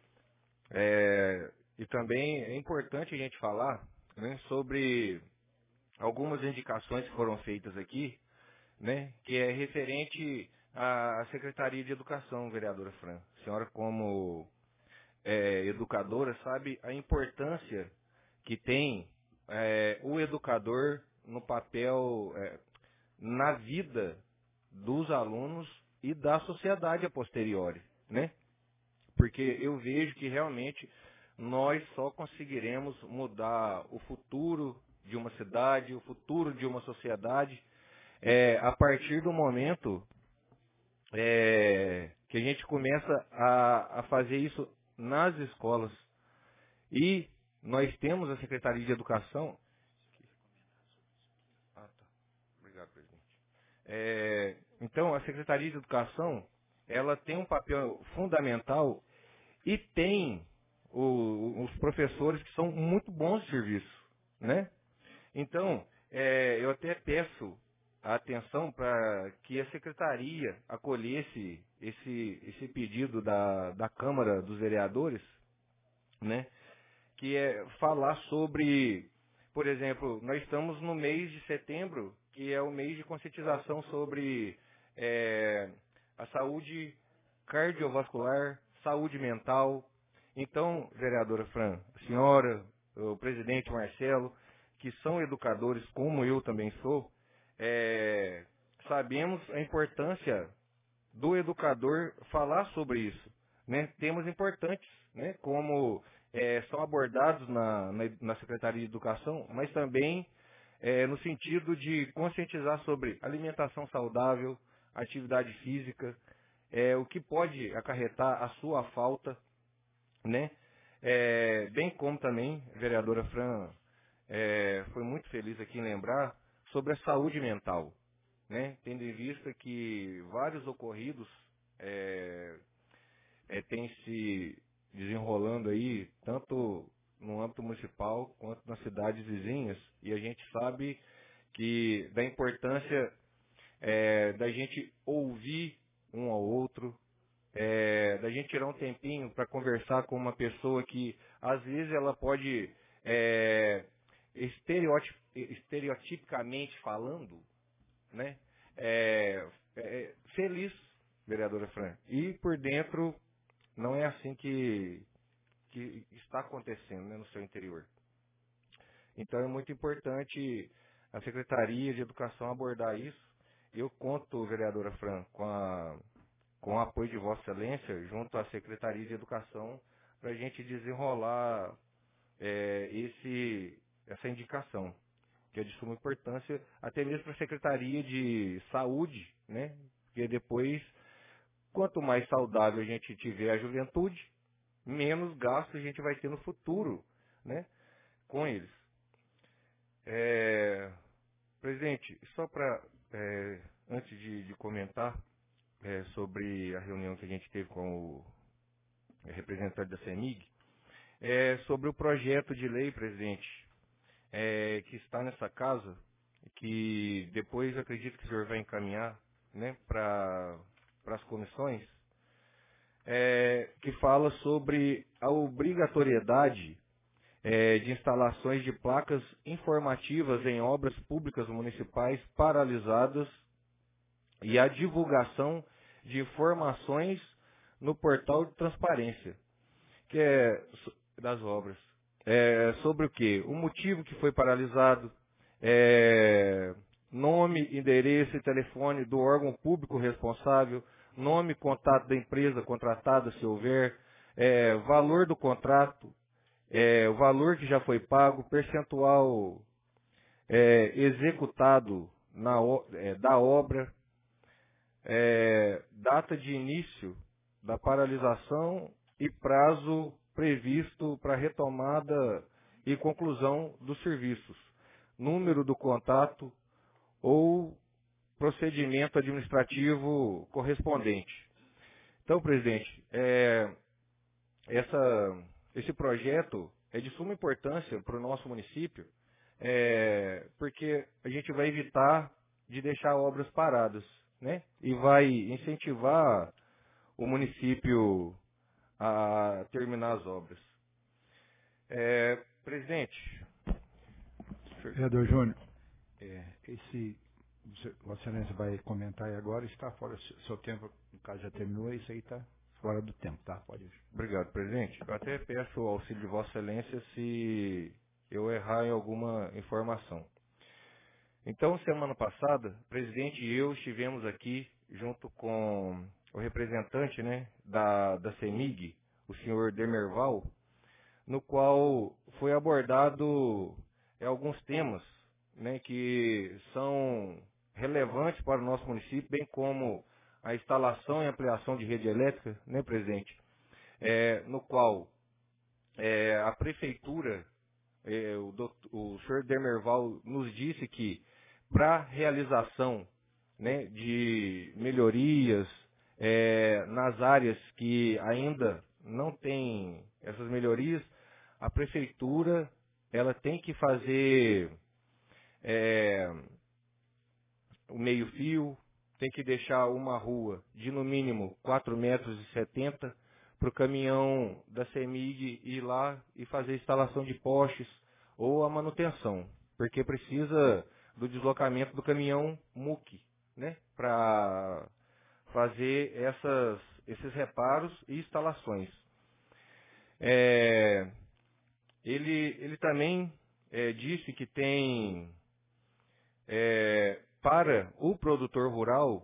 E também é importante a gente falar, né, sobre algumas indicações que foram feitas aqui, né, que é referente à Secretaria de Educação, vereadora Fran. A senhora, como educadora, sabe a importância que tem o educador no papel, na vida dos alunos e da sociedade a posteriori, né? Porque eu vejo que realmente nós só conseguiremos mudar o futuro de uma cidade, o futuro de uma sociedade, a partir do momento que a gente começa a fazer isso nas escolas. E nós temos a Secretaria de Educação. Obrigado, presidente. Então, a Secretaria de Educação, ela tem um papel fundamental e tem os professores que são muito bons de serviço, né? Então, eu até peço a atenção para que a Secretaria acolhesse esse pedido da Câmara dos Vereadores, né? Que é falar sobre, por exemplo, nós estamos no mês de setembro, que é o mês de conscientização sobre a saúde cardiovascular, saúde mental. Então, vereadora Fran, a senhora, o presidente Marcelo, que são educadores como eu também sou, sabemos a importância do educador falar sobre isso, né? Temas importantes, né? Como são abordados na Secretaria de Educação, mas também no sentido de conscientizar sobre alimentação saudável, atividade física, o que pode acarretar a sua falta, né? Bem como também, vereadora Fran, foi muito feliz aqui em lembrar sobre a saúde mental, né? Tendo em vista que vários ocorridos têm se desenrolando aí, tanto no âmbito municipal quanto nas cidades vizinhas, e a gente sabe que da importância da gente ouvir um ao outro, da gente tirar um tempinho para conversar com uma pessoa que às vezes ela pode estereotipicamente falando, né? Feliz, vereadora Fran, e por dentro não é assim que está acontecendo, né, no seu interior. Então é muito importante a Secretaria de Educação abordar isso. Eu conto, vereadora Fran, com o apoio de Vossa Excelência, junto à Secretaria de Educação, para a gente desenrolar essa indicação, que é de suma importância, até mesmo para a Secretaria de Saúde, né? Porque depois, quanto mais saudável a gente tiver a juventude, menos gasto a gente vai ter no futuro, né, com eles. Presidente, só para, antes de comentar sobre a reunião que a gente teve com o representante da CEMIG, sobre o projeto de lei, presidente, que está nessa casa, que depois acredito que o senhor vai encaminhar, né, para as comissões, que fala sobre a obrigatoriedade de instalações de placas informativas em obras públicas municipais paralisadas e a divulgação de informações no portal de transparência das obras. Sobre o quê? O motivo que foi paralisado, nome, endereço e telefone do órgão público responsável, nome e contato da empresa contratada, se houver, valor do contrato, o valor que já foi pago, percentual executado da obra, data de início da paralisação e prazo previsto para retomada e conclusão dos serviços, número do contato ou procedimento administrativo correspondente. Então, presidente, esse projeto é de suma importância para o nosso município, porque a gente vai evitar de deixar obras paradas, né? E vai incentivar o município a terminar as obras. Presidente. Vereador Júnior, Vossa Excelência vai comentar aí agora, está fora do seu tempo, no caso já terminou, isso aí está fora do tempo, tá? Pode ir. Obrigado, presidente. Eu até peço o auxílio de Vossa Excelência se eu errar em alguma informação. Então, semana passada, o presidente e eu estivemos aqui junto com o representante, né, da CEMIG, o senhor Demerval, no qual foi abordado alguns temas, né, que são relevantes para o nosso município, bem como a instalação e ampliação de rede elétrica, né, presidente, no qual a prefeitura, o senhor Demerval nos disse que para a realização, né, de melhorias nas áreas que ainda não tem essas melhorias, a prefeitura ela tem que fazer o meio-fio, tem que deixar uma rua de no mínimo 4,70 metros para o caminhão da CEMIG ir lá e fazer a instalação de postes ou a manutenção, porque precisa do deslocamento do caminhão MUC, né, para fazer esses reparos e instalações. Ele também disse que tem, para o produtor rural,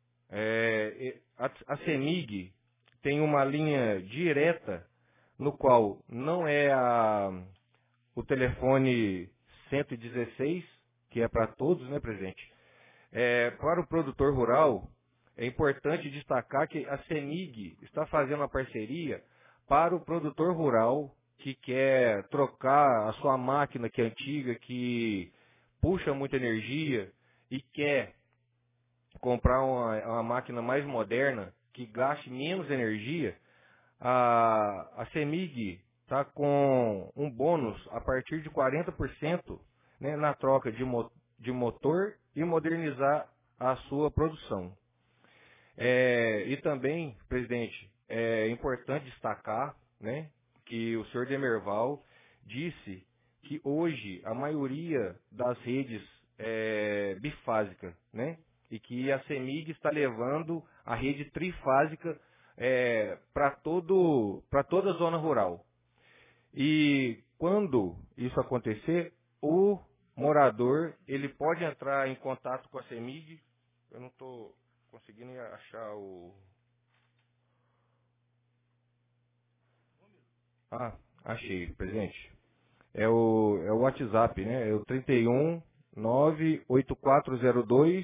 a CEMIG tem uma linha direta, no qual não é o telefone 116, que é para todos, né, presidente? Para o produtor rural, é importante destacar que a CEMIG está fazendo uma parceria para o produtor rural que quer trocar a sua máquina que é antiga, que puxa muita energia e quer comprar uma máquina mais moderna, que gaste menos energia. A CEMIG está com um bônus a partir de 40%, né, na troca de motor e modernizar a sua produção. E também, presidente, é importante destacar, né, que o senhor Demerval disse que hoje a maioria das redes é bifásica, né, e que a CEMIG está levando a rede trifásica para toda a zona rural. E quando isso acontecer, o morador ele pode entrar em contato com a CEMIG. Eu não estou conseguindo achar o... achei, presidente. É o WhatsApp, né? É o 31 98402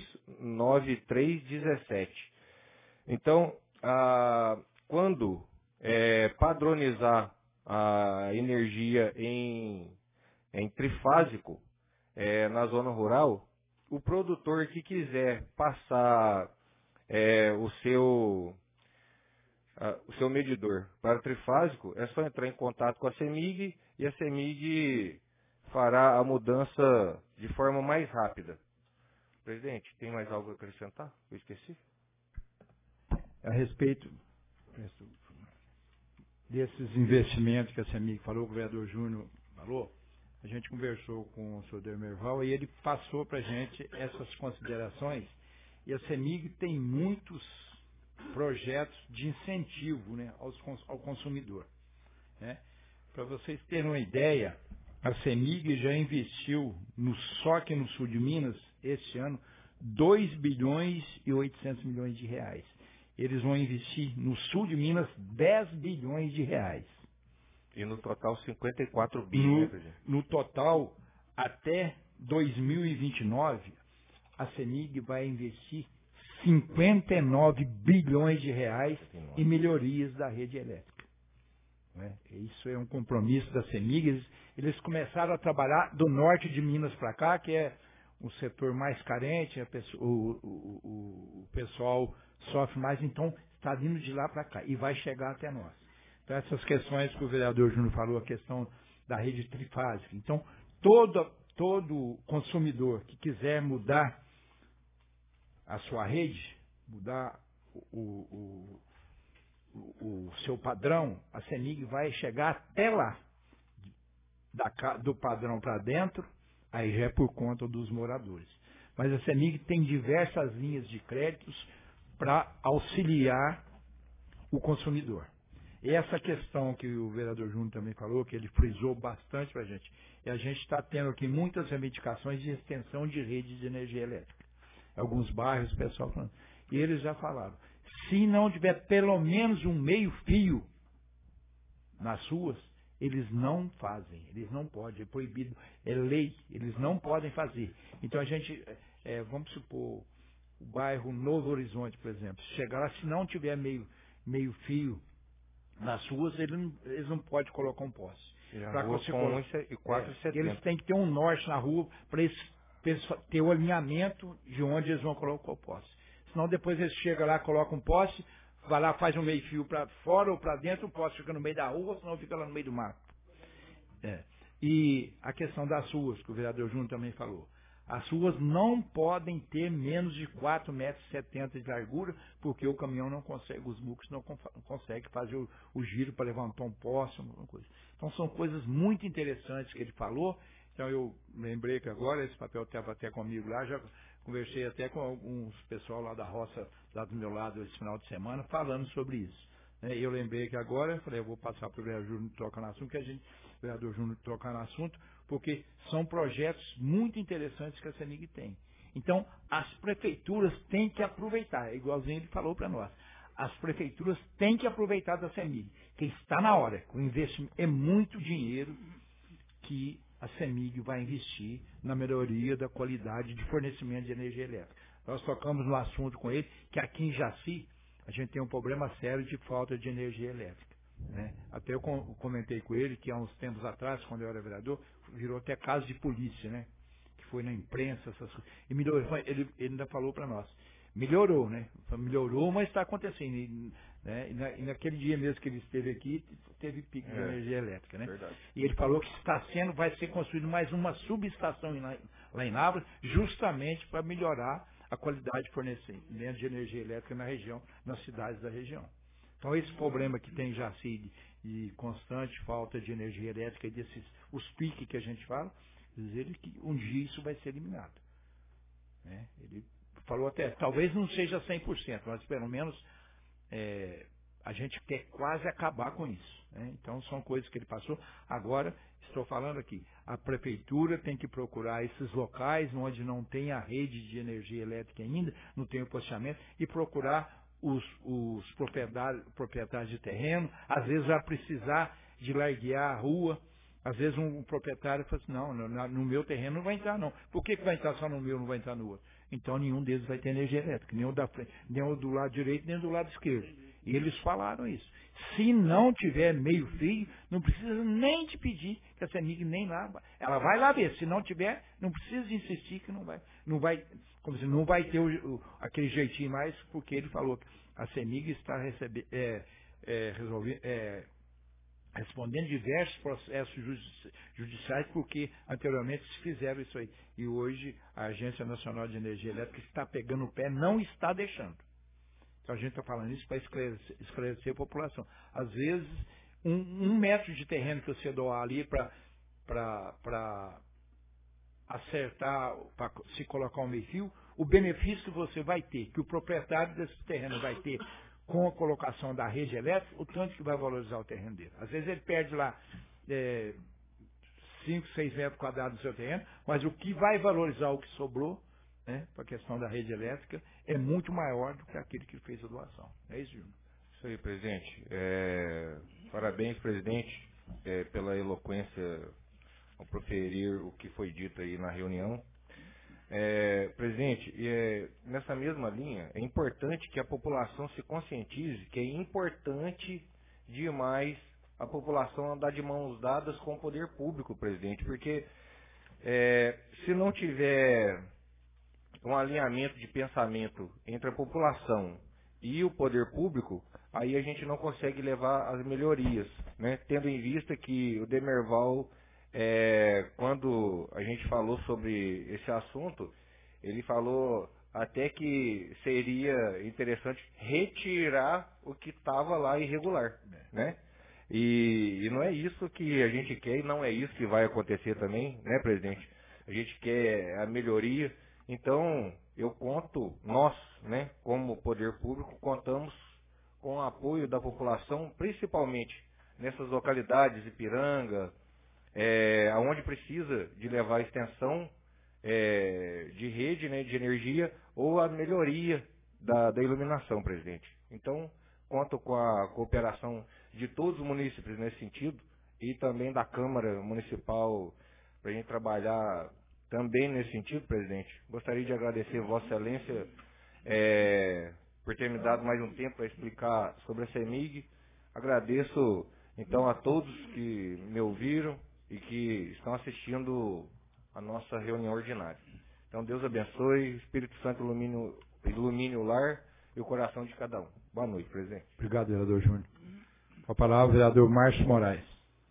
9317. Então, quando padronizar a energia em trifásico na zona rural, o produtor que quiser passar o seu medidor para trifásico, é só entrar em contato com a CEMIG e a CEMIG fará a mudança de forma mais rápida. Presidente, tem mais algo a acrescentar? Eu esqueci. A respeito desses investimentos que a CEMIG falou, o vereador Júnior falou, a gente conversou com o senhor Demerval e ele passou para a gente essas considerações. E a CEMIG tem muitos projetos de incentivo, né, ao consumidor, né? Para vocês terem uma ideia, a CEMIG já investiu só aqui no sul de Minas, este ano, 2 bilhões e 800 milhões de reais. Eles vão investir no sul de Minas 10 bilhões de reais. E no total 54 bilhões. No total, até 2029, a CEMIG vai investir 59 bilhões de reais em melhorias da rede elétrica. Né? Isso é um compromisso da CEMIG. Eles começaram a trabalhar do norte de Minas para cá, que é o setor mais carente, o pessoal sofre mais, então está vindo de lá para cá e vai chegar até nós. Então essas questões que o vereador Júnior falou, a questão da rede trifásica. Então, todo consumidor que quiser mudar a sua rede, mudar o seu padrão, a CEMIG vai chegar até lá, do padrão para dentro, aí já é por conta dos moradores. Mas a CEMIG tem diversas linhas de créditos para auxiliar o consumidor. E essa questão que o vereador Júnior também falou, que ele frisou bastante para a gente, e a gente está tendo aqui muitas reivindicações de extensão de rede de energia elétrica. Alguns bairros, o pessoal falando. E eles já falaram, se não tiver pelo menos um meio fio nas ruas, eles não fazem, eles não podem, é proibido, é lei, eles não podem fazer. Então a gente, vamos supor, o bairro Novo Horizonte, por exemplo, se chegar lá, se não tiver meio fio nas ruas, eles não podem colocar um poste. Eles têm que ter um norte na rua para eles ter o alinhamento de onde eles vão colocar o poste. Senão depois eles chegam lá, colocam um poste, vai lá, faz um meio fio para fora ou para dentro, o poste fica no meio da rua, senão fica lá no meio do mato. E a questão das ruas, que o vereador Júnior também falou. As ruas não podem ter menos de 4,70 metros de largura, porque o caminhão não consegue, os mucos não conseguem fazer o giro para levantar um poste, alguma coisa. Então são coisas muito interessantes que ele falou. Então eu lembrei que agora esse papel estava até comigo lá, já conversei até com alguns pessoal lá da roça, lá do meu lado, esse final de semana, falando sobre isso. Eu lembrei que agora, eu falei, eu vou passar para o vereador Júnior tocar no assunto, o vereador Júnior tocar no assunto, porque são projetos muito interessantes que a CEMIG tem. Então, as prefeituras têm que aproveitar, igualzinho ele falou para nós. As prefeituras têm que aproveitar da CEMIG, que está na hora. O investimento é muito dinheiro que a CEMIG vai investir na melhoria da qualidade de fornecimento de energia elétrica. Nós tocamos no assunto com ele, que aqui em Jaci, a gente tem um problema sério de falta de energia elétrica. Né? Até eu comentei com ele que há uns tempos atrás, quando eu era vereador, virou até caso de polícia, né? Que foi na imprensa, essas coisas. E melhorou, ele ainda falou para nós. Melhorou, né? Melhorou, mas está acontecendo. Né? E naquele dia mesmo que ele esteve aqui, teve pico de energia elétrica, né? Verdade. E ele falou que vai ser construído mais uma subestação lá em Lavras, justamente para melhorar a qualidade de fornecimento de energia elétrica na região, nas cidades da região. Então esse problema que tem já de constante falta de energia elétrica e os piques que a gente fala, diz ele que um dia isso vai ser eliminado. Né? Ele falou até, talvez não seja 100%, mas pelo menos a gente quer quase acabar com isso. Né? Então são coisas que ele passou. Agora, estou falando aqui, a prefeitura tem que procurar esses locais onde não tem a rede de energia elétrica ainda, não tem o postamento, e procurar os proprietários de terreno. Às vezes vai precisar de larguear a rua. Às vezes um proprietário fala assim, não, no meu terreno não vai entrar não. Por que vai entrar só no meu, não vai entrar no outro? Então nenhum deles vai ter energia elétrica, nem o da frente, nem o do lado direito, nem o do lado esquerdo. E eles falaram isso. Se não tiver meio fio, não precisa nem de pedir que a CEMIG nem lá. Ela vai lá ver. Se não tiver, não precisa de insistir que não vai, como se não vai ter aquele jeitinho mais, porque ele falou que a CEMIG está respondendo diversos processos judiciais, porque anteriormente se fizeram isso aí. E hoje a Agência Nacional de Energia Elétrica está pegando o pé, não está deixando. Então a gente está falando isso para esclarecer a população. Às vezes, um metro de terreno que você doar ali para acertar, para se colocar um meio-fio, o benefício que você vai ter, que o proprietário desse terreno vai ter com a colocação da rede elétrica, o tanto que vai valorizar o terreno dele. Às vezes ele perde lá 5, 6 metros quadrados do seu terreno, mas o que vai valorizar o que sobrou, né, para a questão da rede elétrica, é muito maior do que aquele que fez a doação. É isso, Júnior? Isso aí, presidente. Parabéns, presidente, pela eloquência ao proferir o que foi dito aí na reunião. Presidente, nessa mesma linha, é importante que a população se conscientize que é importante demais a população andar de mãos dadas com o poder público, presidente, porque se não tiver um alinhamento de pensamento entre a população e o poder público, aí a gente não consegue levar as melhorias, né? Tendo em vista que o Demerval, quando a gente falou sobre esse assunto, ele falou até que seria interessante retirar o que estava lá irregular, né? E não é isso que a gente quer e não é isso que vai acontecer também, né, presidente? A gente quer a melhoria. Então, nós, né, como poder público, contamos com o apoio da população, principalmente nessas localidades, Ipiranga, onde precisa de levar a extensão de rede, né, de energia ou a melhoria da iluminação, presidente. Então, conto com a cooperação de todos os munícipes nesse sentido e também da Câmara Municipal para a gente trabalhar também nesse sentido, presidente. Gostaria de agradecer Vossa Excelência por ter me dado mais um tempo para explicar sobre a CEMIG. Agradeço, então, a todos que me ouviram e que estão assistindo a nossa reunião ordinária. Então, Deus abençoe, Espírito Santo ilumine o lar e o coração de cada um. Boa noite, presidente. Obrigado, vereador Júnior. Com a palavra, o vereador Márcio Moraes.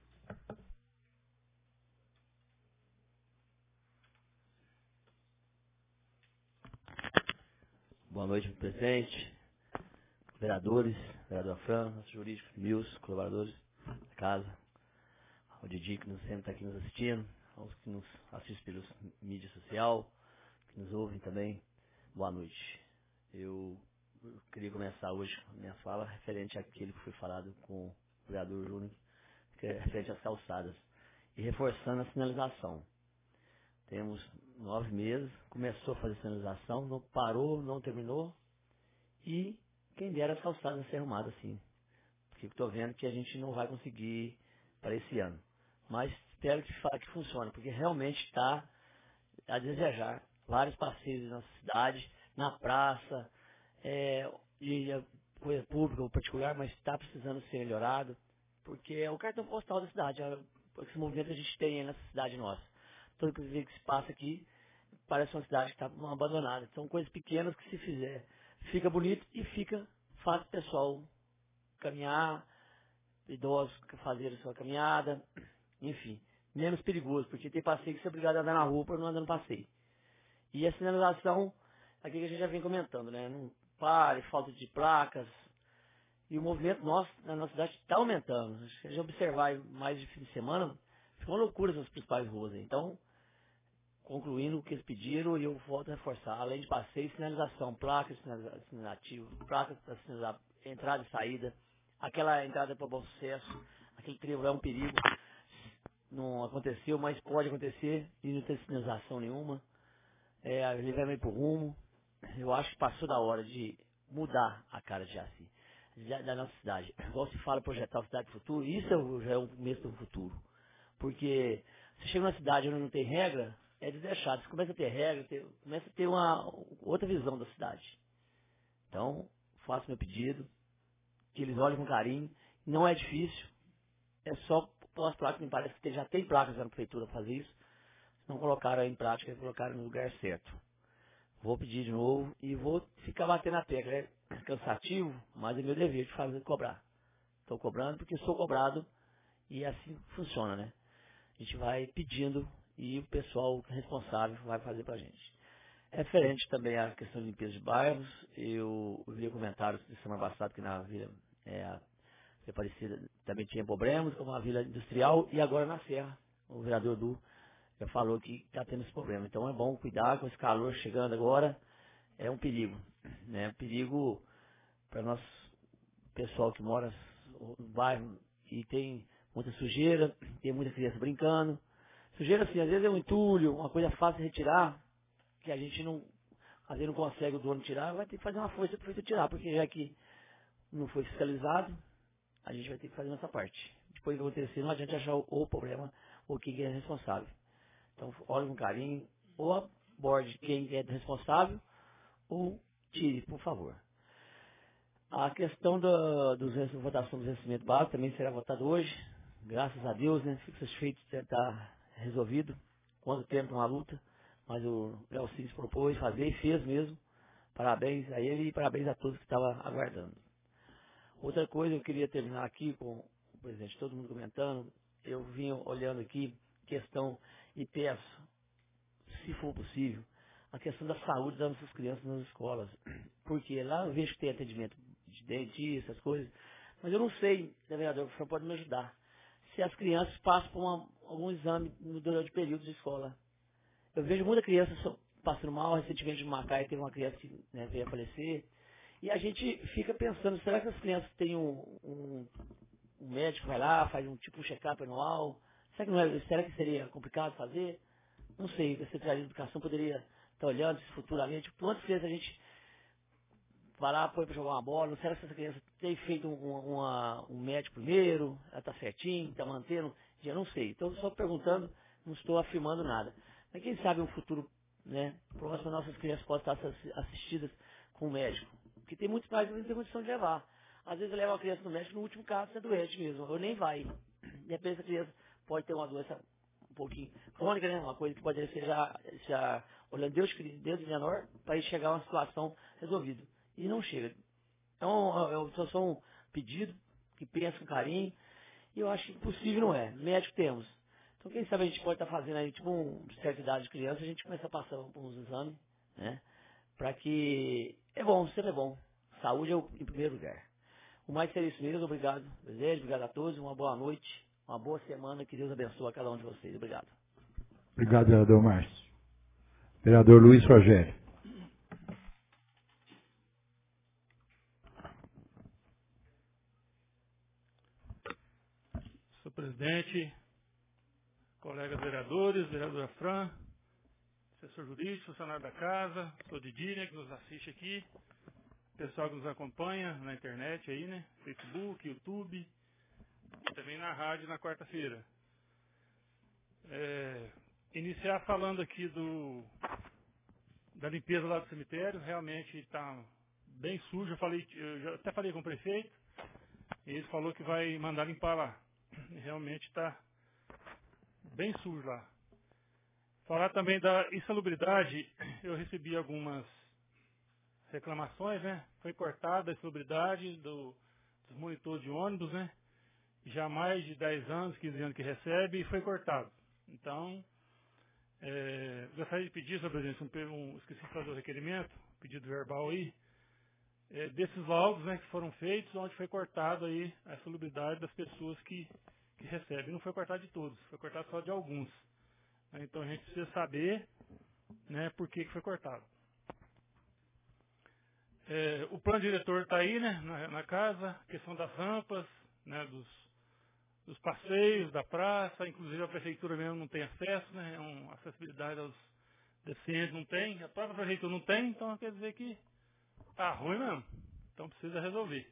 Boa noite, presidente, vereadores, vereador Fran, nosso jurídico, Mills, colaboradores da casa, ao Didi que sempre está aqui nos assistindo, aos que nos assistem pela mídia social, que nos ouvem também, boa noite. Eu queria começar hoje a minha fala referente àquilo que foi falado com o vereador Júnior, que é referente às calçadas, e reforçando a sinalização. Temos 9 meses, começou a fazer sinalização, não parou, não terminou, e quem dera as calçadas a ser arrumadas assim. Porque estou vendo que a gente não vai conseguir para esse ano. Mas espero que funcione, porque realmente está a desejar. Vários passeios na cidade, na praça, e coisa pública ou particular, mas está precisando ser melhorado, porque é o cartão postal da cidade, esse movimento que a gente tem aí nessa cidade nossa. Tudo que se passa aqui parece uma cidade que está abandonada. São coisas pequenas que, se fizer, fica bonito e fica fácil o pessoal caminhar, idosos fazerem sua caminhada, enfim, menos perigoso, porque tem passeio que você é obrigado a andar na rua para não andar no passeio. E a sinalização, aqui que a gente já vem comentando, né? Não pare, falta de placas. E o movimento nosso, na nossa cidade, está aumentando. Se a gente observar mais de fim de semana, ficou uma loucura essas principais ruas. Então, concluindo o que eles pediram, e eu volto a reforçar, além de passeio, sinalização, placas sinalizativas, placas para sinalizar entrada e saída, aquela entrada para bom sucesso, aquele trevo é um perigo. Não aconteceu, mas pode acontecer e não tem sinalização nenhuma. Ele vai meio pro rumo. Eu acho que passou da hora de mudar a cara de Jaci, da nossa cidade. Igual se fala projetar a cidade do futuro, isso já é o começo do futuro. Porque se chega numa cidade onde não tem regra, é desleixado. Você começa a ter regra, começa a ter uma outra visão da cidade. Então, faço meu pedido, que eles olhem com carinho. Não é difícil, é só pôr as placas, me parece que já tem placas na prefeitura para fazer isso. Se não colocaram em prática, colocaram no lugar certo. Vou pedir de novo e vou ficar batendo na tecla. É cansativo, mas é meu dever de cobrar. Estou cobrando porque sou cobrado e assim funciona, né? A gente vai pedindo e o pessoal responsável vai fazer pra gente. Referente também à questão de limpeza de bairros, eu vi comentários de semana passada que na Vila Aparecida também tinha problemas, como a Vila Industrial, e agora na Serra. O vereador Du já falou que está tendo esse problema. Então é bom cuidar com esse calor chegando agora, é um perigo. Né? Um perigo para nosso pessoal que mora no bairro e tem muita sujeira, tem muita criança brincando. Sujeira, assim, às vezes é um entulho, uma coisa fácil de retirar, que a gente não, às vezes não consegue o dono tirar, vai ter que fazer uma força para ele tirar, porque já que não foi fiscalizado, a gente vai ter que fazer nossa parte. Depois que acontecer, não adianta achar o problema ou quem é responsável. Então, olhe com carinho, ou aborde quem é responsável, ou tire, por favor. A questão da votação do vencimento básico também será votada hoje. Graças a Deus, né? Fico satisfeito de estar resolvido. Quanto tempo uma luta, mas o Léo Cid propôs fazer e fez mesmo. Parabéns a ele e parabéns a todos que estavam aguardando. Outra coisa, eu queria terminar aqui com o presidente, todo mundo comentando. Eu vim olhando aqui, questão, e peço, se for possível, a questão da saúde das nossas crianças nas escolas. Porque lá eu vejo que tem atendimento de dentista, essas coisas, mas eu não sei, vereador, o senhor pode me ajudar, se as crianças passam por algum exame durante o período de escola. Eu vejo muita criança passando mal, recentemente de Macaé teve uma criança que veio a falecer, e a gente fica pensando, será que as crianças têm um médico vai lá, faz um check-up anual? Será que seria complicado fazer? Não sei, a Secretaria de Educação poderia estar olhando se futuramente, quantas crianças a gente vai lá, põe para jogar uma bola, não será que essa criança tem feito um médico primeiro, ela está certinho, está mantendo? Eu não sei, então só perguntando, não estou afirmando nada. Mas quem sabe um futuro próximo, nossas crianças possam estar assistidas com o médico. Porque tem muitos pais que não têm condição de levar. Às vezes leva a criança no médico, no último caso, você é doente mesmo, ou nem vai. De repente essa criança pode ter uma doença um pouquinho crônica, uma coisa que pode ser já olhando Deus menor, para ir chegar a uma situação resolvida. E não chega. Então, só um pedido, que pensa com carinho, e eu acho que possível não é. Médico temos. Então, quem sabe a gente pode estar fazendo aí, certa idade de criança, a gente começa a passar por uns exames, para que... sempre é bom. Saúde é em primeiro lugar. O mais seria isso mesmo. Obrigado, desejo. Obrigado a todos. Uma boa noite. Uma boa semana. Que Deus abençoe a cada um de vocês. Obrigado. Obrigado, vereador Márcio. Vereador Luiz Rogério. Senhor presidente, colegas vereadores, vereadora Fran, assessor jurídico, funcionário da casa, senhor Didi, que nos assiste aqui, pessoal que nos acompanha na internet aí, Facebook, YouTube, e também na rádio na quarta-feira. Iniciar falando aqui da limpeza lá do cemitério, realmente está bem sujo, eu já até falei com o prefeito, e ele falou que vai mandar limpar lá. Realmente está bem sujo lá. Falar também da insalubridade, eu recebi algumas reclamações, Foi cortada a insalubridade dos monitores de ônibus, Já há mais de 10 anos, 15 anos que recebe e foi cortado. Então, gostaria de pedir, senhor presidente, esqueci de fazer o requerimento, pedido verbal aí, desses laudos que foram feitos, onde foi cortado aí a insalubridade das pessoas que recebem. Não foi cortado de todos, foi cortado só de alguns. Então a gente precisa saber por que foi cortado. O plano diretor está aí na casa, questão das rampas, dos passeios, da praça, inclusive a prefeitura mesmo não tem acesso, acessibilidade aos deficientes não tem, a própria prefeitura não tem, então quer dizer que está ruim mesmo. Então precisa resolver.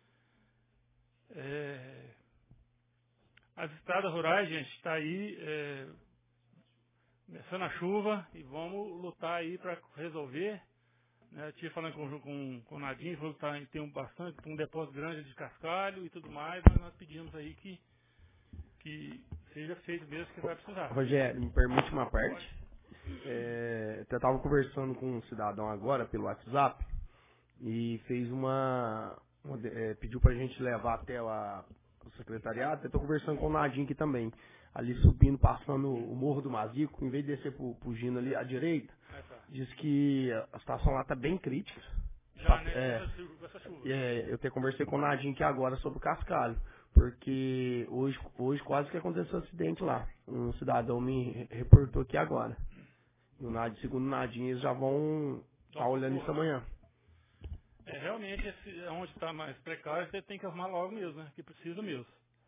As estradas rurais, gente, está aí começando a chuva e vamos lutar aí para resolver. Eu estive falando com o Nadinho, falou que tem um depósito grande de cascalho e tudo mais, mas nós pedimos aí que seja feito mesmo, que vai precisar. Rogério, me permite uma parte. Eu estava conversando com um cidadão agora pelo WhatsApp e fez pediu para a gente levar até o secretariado. Eu estou conversando com o Nadinho aqui também. Ali subindo, passando o Morro do Mazico, em vez de descer pro Gino ali à direita, diz que a situação lá está bem crítica. Já, essa chuva. Eu até conversei com o Nadinho aqui agora sobre o cascalho, porque hoje quase que aconteceu um acidente lá. Um cidadão me reportou aqui agora. E segundo o Nadinho, eles já vão estar olhando isso amanhã. Realmente, onde está mais precário, você tem que arrumar logo mesmo, que precisa mesmo.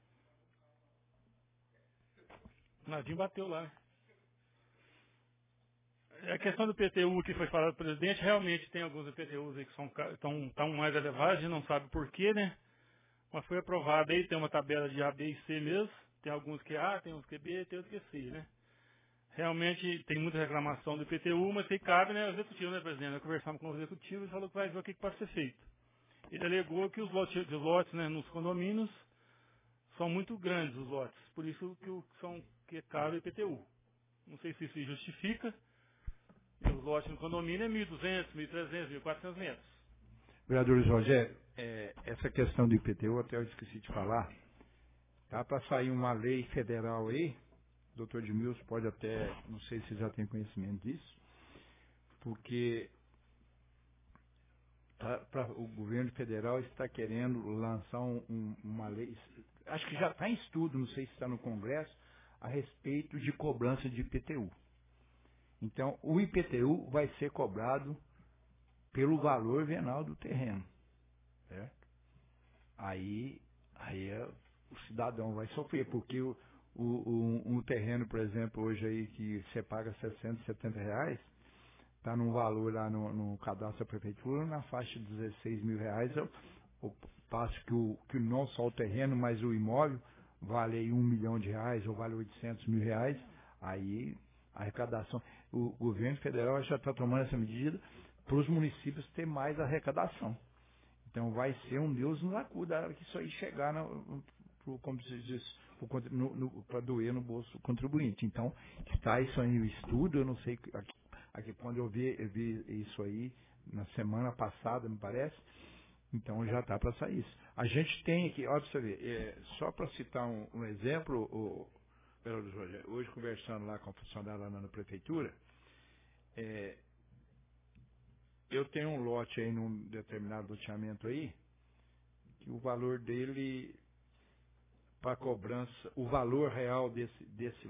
O Nadinho bateu lá, A questão do PTU que foi falado pelo presidente, realmente tem alguns PTUs aí que estão mais elevados, a gente não sabe porquê, Mas foi aprovado aí, tem uma tabela de A, B e C mesmo. Tem alguns que é A, tem uns que é B, tem outros que é C, Realmente tem muita reclamação do IPTU, mas aí cabe, ao executivo, presidente? Nós conversamos com o executivo e falou que vai ver o que pode ser feito. Ele alegou que os lotes nos condomínios são muito grandes, os lotes, por isso que é caro o IPTU. Não sei se isso justifica. os lotes no condomínio é 1.200, 1.300, 1.400 metros. Vereador Rogério, essa questão do IPTU, até eu esqueci de falar, tá para sair uma lei federal aí, o doutor Edmilson pode até, não sei se já tem conhecimento disso, porque o governo federal está querendo lançar uma lei, acho que já está em estudo, não sei se está no Congresso, a respeito de cobrança de IPTU. Então, o IPTU vai ser cobrado pelo valor venal do terreno, certo? Aí o cidadão vai sofrer, porque um terreno, por exemplo, hoje aí que você paga R$670, está num valor lá no cadastro da prefeitura, na faixa de R$16.000, eu passo que não só o terreno, mas o imóvel vale aí R$1 milhão ou vale R$800.000, aí a arrecadação, o governo federal já está tomando essa medida para os municípios ter mais arrecadação. Então vai ser um Deus nos acuda que isso aí chegar como se diz, para doer no bolso do contribuinte. Então está isso aí no estudo, eu não sei aqui quando eu vi isso aí na semana passada, me parece. Então já está para sair isso. A gente tem aqui, olha para você ver, só para citar um exemplo, hoje conversando lá com a funcionária lá na prefeitura, eu tenho um lote aí num determinado loteamento aí, que o valor dele, para cobrança, o valor real desse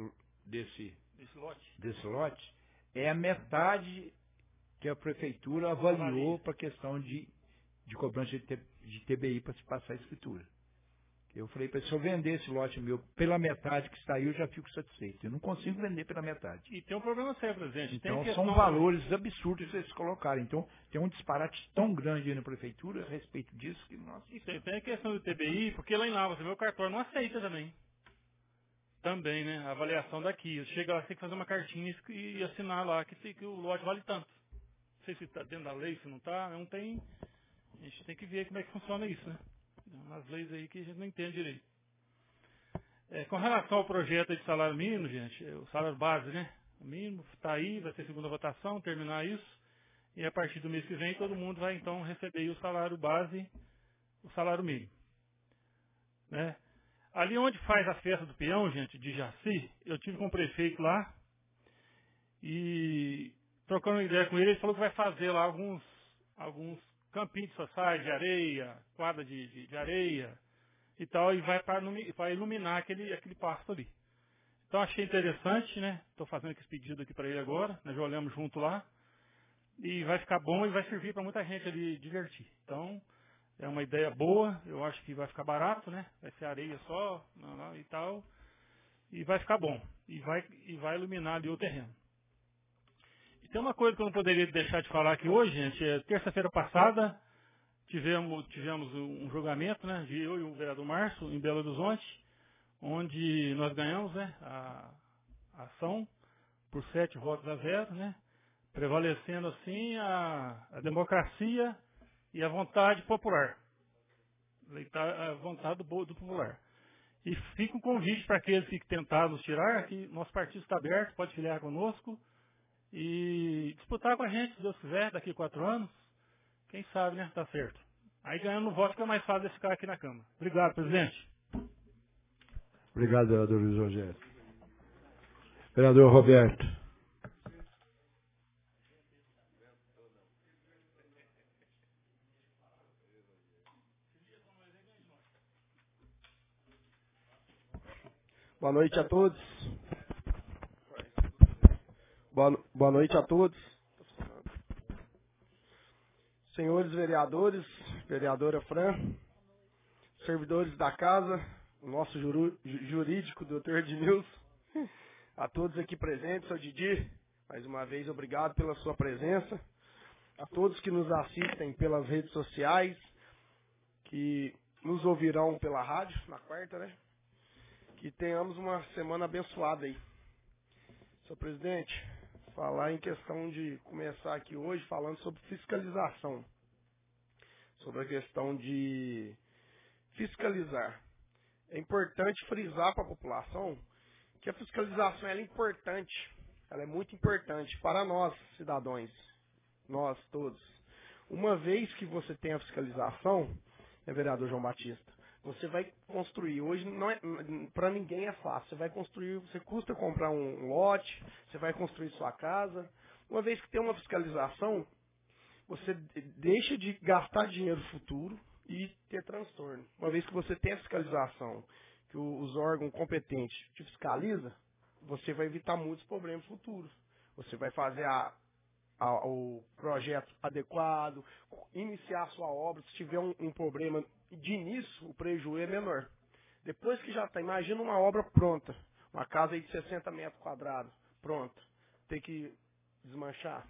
lote é a metade que a prefeitura avaliou para a questão de cobrança de TBI para se passar a escritura. Eu falei para ele, se eu vender esse lote meu pela metade que está aí, eu já fico satisfeito. Eu não consigo vender pela metade. E tem um problema sério, presidente. Então são valores absurdos que eles colocaram. Então tem um disparate tão grande aí na prefeitura a respeito disso que nós... Tem a questão do TBI, porque lá em Lavras, meu cartório não aceita também. Também, né? A avaliação daqui. Chega lá, você tem que fazer uma cartinha e assinar lá que o lote vale tanto. Não sei se está dentro da lei, se não está. Não tem... A gente tem que ver como é que funciona isso, né? Umas leis aí que a gente não entende direito. Com relação ao projeto de salário mínimo, gente, o salário base, né? O mínimo está aí, vai ter segunda votação, terminar isso. E a partir do mês que vem, todo mundo vai então receber o salário base, o salário mínimo. Né? Ali onde faz a festa do peão, gente, de Jaci, eu tive com o prefeito lá e trocando uma ideia com ele falou que vai fazer lá alguns campinhos de society, de areia, quadra de areia e tal, e vai iluminar aquele pasto ali. Então achei interessante, né? Estou fazendo esse pedido aqui para ele agora, nós já olhamos junto lá, e vai ficar bom e vai servir para muita gente ali divertir. Então, é uma ideia boa, eu acho que vai ficar barato, né? Vai ser areia só e tal, e vai ficar bom, e vai iluminar ali o terreno. Tem uma coisa que eu não poderia deixar de falar aqui hoje, gente. Terça-feira passada tivemos um julgamento, né, de eu e o vereador Márcio, em Belo Horizonte, onde nós ganhamos, né, a ação por 7 votos a 0, né, prevalecendo assim a democracia e a vontade popular. A vontade do popular. E fica um convite para aqueles que tentaram nos tirar, que nosso partido está aberto, pode filiar conosco. E disputar com a gente, se Deus quiser, daqui a 4 anos, quem sabe, né? Tá certo. Aí ganhando no voto fica mais fácil de ficar aqui na Câmara. Obrigado, presidente. Obrigado, vereador Luiz Rogério. Vereador Roberto. Boa noite a todos. Boa noite a todos. Senhores vereadores, vereadora Fran, servidores da casa, o nosso jurídico, doutor Edmilson, a todos aqui presentes, seu Didi, mais uma vez obrigado pela sua presença, a todos que nos assistem pelas redes sociais, que nos ouvirão pela rádio na quarta, né? Que tenhamos uma semana abençoada aí. Senhor presidente, falar em questão de começar aqui hoje falando sobre fiscalização. Sobre a questão de fiscalizar. É importante frisar para a população que a fiscalização é importante. ela é muito importante para nós, cidadãos, nós todos. Uma vez que você tem a fiscalização, vereador João Batista, você vai construir. Hoje para ninguém é fácil. Você vai construir, você custa comprar um lote, você vai construir sua casa. Uma vez que tem uma fiscalização, você deixa de gastar dinheiro no futuro e ter transtorno. Uma vez que você tem a fiscalização, que os órgãos competentes te fiscalizam, você vai evitar muitos problemas futuros. Você vai fazer o projeto adequado, iniciar a sua obra. Se tiver um problema de início, o prejuízo é menor. Depois que já está, imagina uma obra pronta, uma casa aí de 60 metros quadrados, pronta, tem que desmanchar.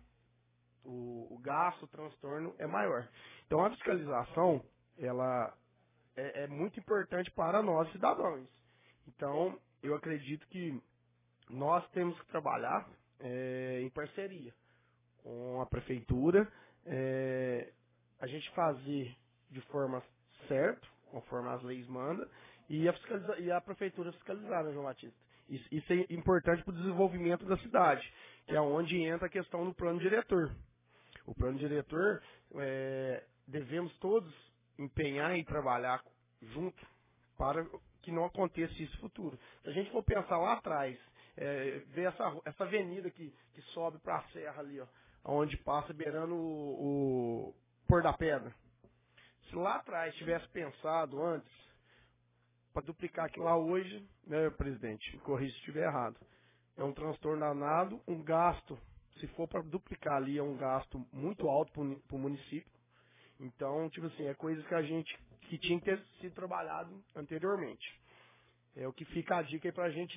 O gasto, o transtorno é maior. Então a fiscalização, ela é muito importante para nós cidadãos. Então eu acredito que nós temos que trabalhar em parceria com a prefeitura, a gente fazer de forma certa, conforme as leis mandam, e a prefeitura fiscalizar, né, João Batista? Isso é importante para o desenvolvimento da cidade, que é onde entra a questão do plano diretor. O plano diretor, devemos todos empenhar e trabalhar junto para que não aconteça isso no futuro. Se a gente for pensar lá atrás, ver essa avenida que sobe para a serra ali, ó, onde passa beirando o Pôr da Pedra. Se lá atrás tivesse pensado antes, para duplicar aquilo lá hoje, né, presidente, me corrija se estiver errado, é um transtorno danado, um gasto, se for para duplicar ali, é um gasto muito alto para o município. Então, tipo assim, é coisas que tinha que ter sido trabalhado anteriormente. É o que fica a dica aí para a gente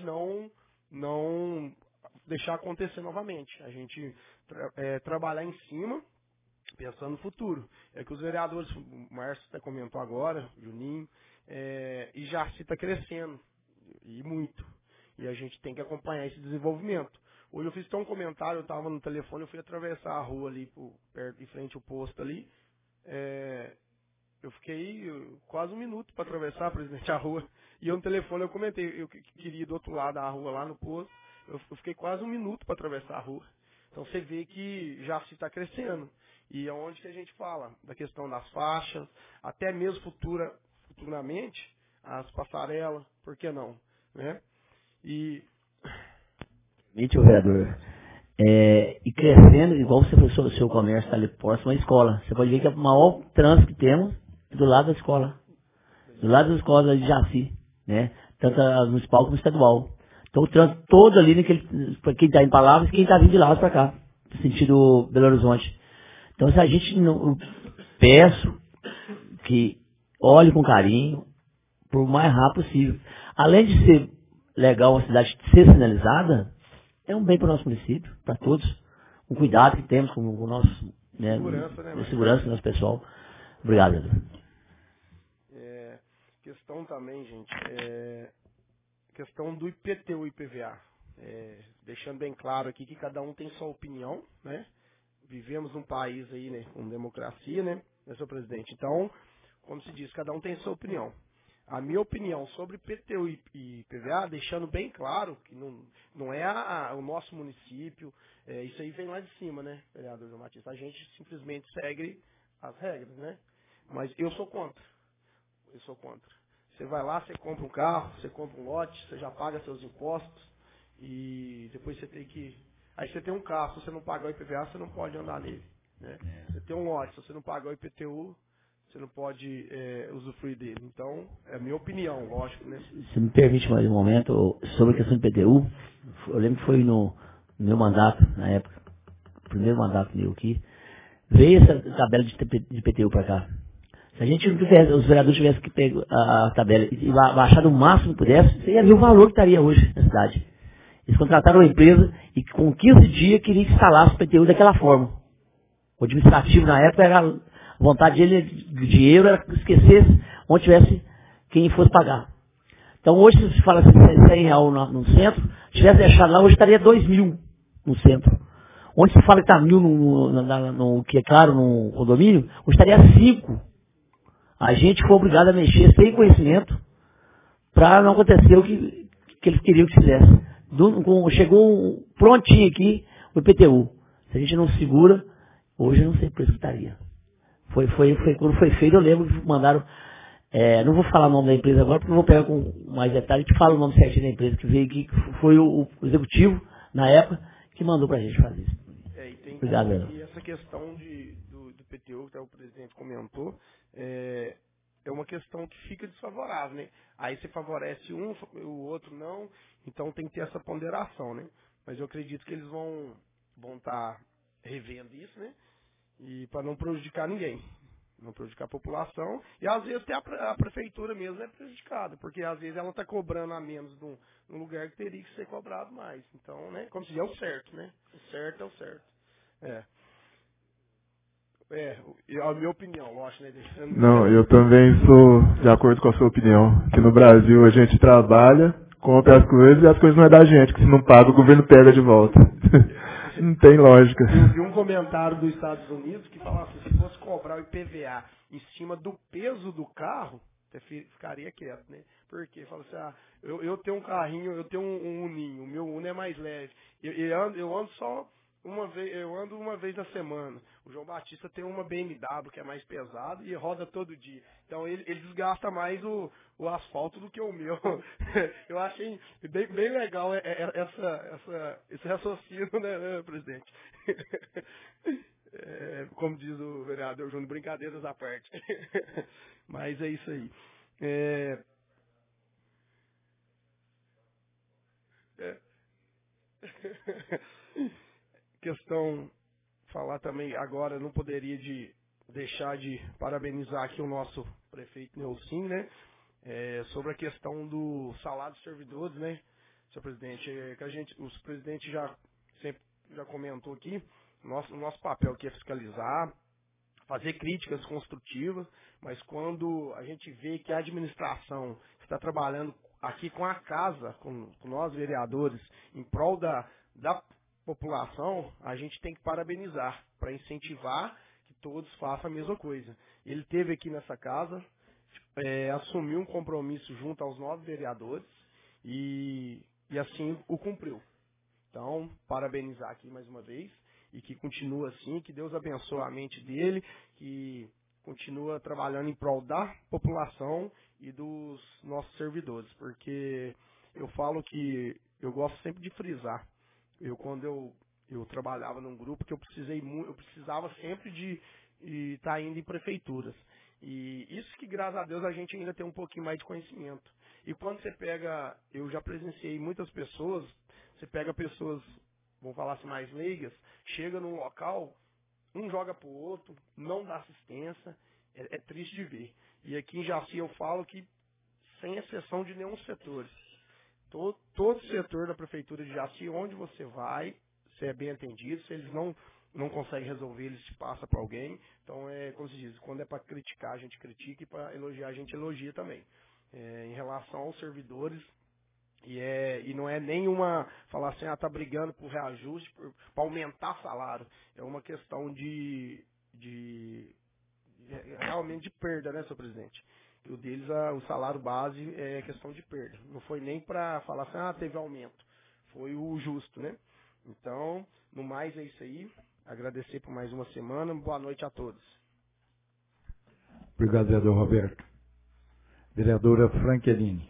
não deixar acontecer novamente. A gente trabalhar em cima, pensando no futuro. É que os vereadores, o Márcio até comentou agora, Juninho, e Jaci está crescendo, e muito. E a gente tem que acompanhar esse desenvolvimento. Hoje eu fiz até um comentário, eu estava no telefone, eu fui atravessar a rua ali, perto de frente ao posto ali. Eu fiquei quase um minuto para atravessar, presidente, a rua. E eu no telefone eu comentei, eu queria ir do outro lado da rua, lá no posto. Eu fiquei quase um minuto para atravessar a rua. Então você vê que Jaci está crescendo. E é onde que a gente fala da questão das faixas, até mesmo futuramente, as passarelas, por que não? Né? Permite, vereador. E crescendo, igual você falou, o seu comércio está ali próximo à escola. Você pode ver que é o maior trânsito que temos do lado da escola. Do lado da escola de Jaci, né? Tanto a municipal como a estadual. Então o trânsito todo ali, para quem está em Palavras e quem está vindo de lá para cá, no sentido Belo Horizonte. Então se a gente não, peço que olhe com carinho, por mais rápido possível. Além de ser legal a cidade ser sinalizada, é um bem para o nosso município, para todos. O cuidado que temos com o nosso segurança do nosso pessoal. Obrigado, Pedro. Questão também, gente, questão do IPTU e IPVA. Deixando bem claro aqui que cada um tem sua opinião, né? Vivemos num país aí, né, com democracia, né, senhor presidente? Então, como se diz, cada um tem sua opinião. A minha opinião sobre IPTU e IPVA, deixando bem claro que não é o nosso município, isso aí vem lá de cima, né, vereador João Batista? A gente simplesmente segue as regras, né? Mas eu sou contra. Eu sou contra. Você vai lá, você compra um carro, você compra um lote, você já paga seus impostos e depois você tem que... Aí você tem um carro, se você não pagar o IPVA, você não pode andar nele. Né? Você tem um lote, se você não pagar o IPTU, você não pode usufruir dele. Então, é a minha opinião, lógico. Né? Se me permite mais um momento, sobre a questão do IPTU, eu lembro que foi no meu mandato, na época, o primeiro mandato meu aqui, veio essa tabela de IPTU para cá. Se a gente tivesse, os vereadores tivessem que pegar a tabela e baixar do máximo que pudesse, você ia ver o valor que estaria hoje na cidade. Eles contrataram uma empresa e com 15 dias queria instalar o IPTU daquela forma. O administrativo na época era a vontade dele de dinheiro, era que esquecesse onde tivesse quem fosse pagar. Então hoje se fala assim, R$100 no centro, se tivesse deixado lá, hoje estaria 2.000 no centro. Onde se fala que está 1.000 no que é caro no condomínio, hoje estaria 5. A gente foi obrigado a mexer sem conhecimento para não acontecer o que eles queriam que fizesse. chegou prontinho aqui o IPTU. Se a gente não segura, hoje eu não sei o preço que estaria. Quando foi feito, eu lembro que mandaram, não vou falar o nome da empresa agora, porque eu vou pegar com mais detalhes, te falo o nome certinho da empresa que veio aqui, que foi o executivo, na época, que mandou pra gente fazer isso. Obrigado, Leandro. E essa questão do IPTU, que o presidente comentou, é uma questão que fica desfavorável, né? Aí você favorece um, o outro não, então tem que ter essa ponderação, né? Mas eu acredito que eles vão estar revendo isso, né? E para não prejudicar ninguém, não prejudicar a população, e às vezes até a prefeitura mesmo é prejudicada, porque às vezes ela está cobrando a menos num lugar que teria que ser cobrado mais. Então, né? Como se diz, é o certo, né? O certo é o certo. A minha opinião, lógico, né? Não, eu também sou de acordo com a sua opinião. Que no Brasil a gente trabalha, compra as coisas e as coisas não é da gente, que se não paga o governo pega de volta. Não tem lógica. Eu vi um comentário dos Estados Unidos que falava assim, se fosse cobrar o IPVA em cima do peso do carro, você ficaria quieto, né? Porque fala assim, eu tenho um carrinho, eu tenho um Uninho, o meu Uno é mais leve. Eu ando só uma vez na semana. O João Batista tem uma BMW que é mais pesada e roda todo dia. Então ele desgasta mais o asfalto do que o meu. Eu achei bem legal esse raciocínio, né, presidente? Como diz o vereador Júnior, brincadeiras à parte. Mas é isso aí. Questão, falar também agora, não poderia deixar de parabenizar aqui o nosso prefeito Nelson, né? Sobre a questão do salário dos servidores, né, senhor presidente? O presidente sempre comentou aqui, o nosso papel aqui é fiscalizar, fazer críticas construtivas, mas quando a gente vê que a administração está trabalhando aqui com a casa, com nós vereadores, em prol da população, a gente tem que parabenizar, para incentivar que todos façam a mesma coisa. Ele esteve aqui nessa casa, assumiu um compromisso junto aos 9 vereadores e assim o cumpriu. Então, parabenizar aqui mais uma vez e que continua assim, que Deus abençoe a mente dele, que continua trabalhando em prol da população e dos nossos servidores, porque eu falo que eu gosto sempre de frisar. Quando eu trabalhava num grupo que eu precisava sempre de estar indo em prefeituras. E isso que, graças a Deus, a gente ainda tem um pouquinho mais de conhecimento. E quando você pega, eu já presenciei muitas pessoas, você pega pessoas, vamos falar assim, mais leigas, chega num local, um joga pro outro, não dá assistência, é triste de ver. E aqui em Jaci eu falo que, sem exceção de nenhum setor, todo setor da prefeitura de Jaci, onde você vai, você é bem atendido. Se eles não conseguem resolver, eles te passam para alguém. Então, como se diz, quando é para criticar, a gente critica, e para elogiar, a gente elogia também. Em relação aos servidores, e não é nenhuma, falar assim, tá brigando por reajuste, para aumentar salário. É uma questão realmente de perda, né, senhor presidente? E o deles, o salário base é questão de perda. Não foi nem para falar assim, teve aumento. Foi o justo, né? Então, no mais é isso aí. Agradecer por mais uma semana. Boa noite a todos. Obrigado, vereador Roberto. Vereadora Franquelini.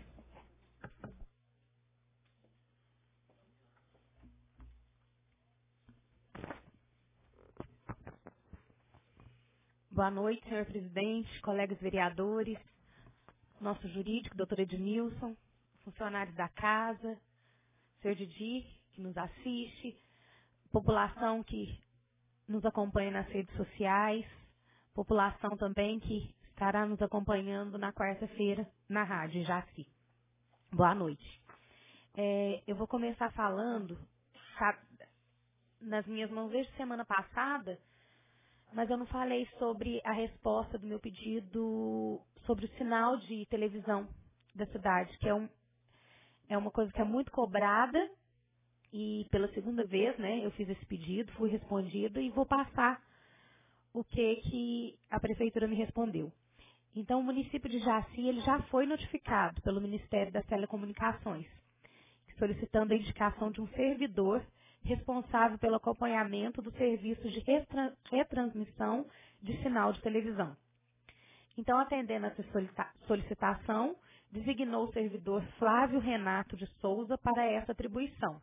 Boa noite, senhor presidente, colegas vereadores, nosso jurídico, doutor Edmilson, funcionários da casa, senhor Didi, que nos assiste, população que nos acompanha nas redes sociais, população também que estará nos acompanhando na quarta-feira na rádio Jaci. Boa noite. Eu vou começar falando, nas minhas mãos desde semana passada, mas eu não falei sobre a resposta do meu pedido sobre o sinal de televisão da cidade, que é uma coisa que é muito cobrada, e pela segunda vez, né, eu fiz esse pedido, fui respondida e vou passar o que a prefeitura me respondeu. Então, o município de Jaci, ele já foi notificado pelo Ministério das Telecomunicações. solicitando a indicação de um servidor responsável pelo acompanhamento dos serviços de retransmissão de sinal de televisão. Então, atendendo essa solicitação, designou o servidor Flávio Renato de Souza para essa atribuição.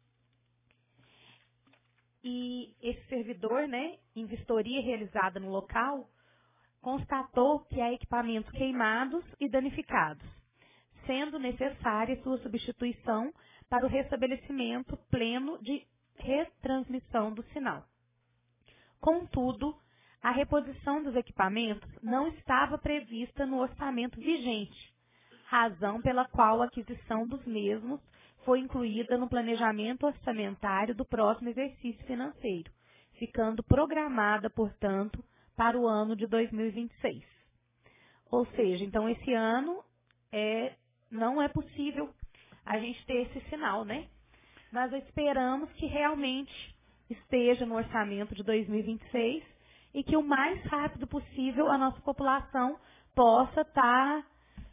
E esse servidor, né, em vistoria realizada no local, constatou que há equipamentos queimados e danificados, sendo necessária sua substituição para o restabelecimento pleno de retransmissão do sinal. Contudo, a reposição dos equipamentos não estava prevista no orçamento vigente, razão pela qual a aquisição dos mesmos foi incluída no planejamento orçamentário do próximo exercício financeiro, ficando programada, portanto, para o ano de 2026. Ou seja, então esse ano não é possível a gente ter esse sinal, né? Mas esperamos que realmente esteja no orçamento de 2026 e que o mais rápido possível a nossa população possa estar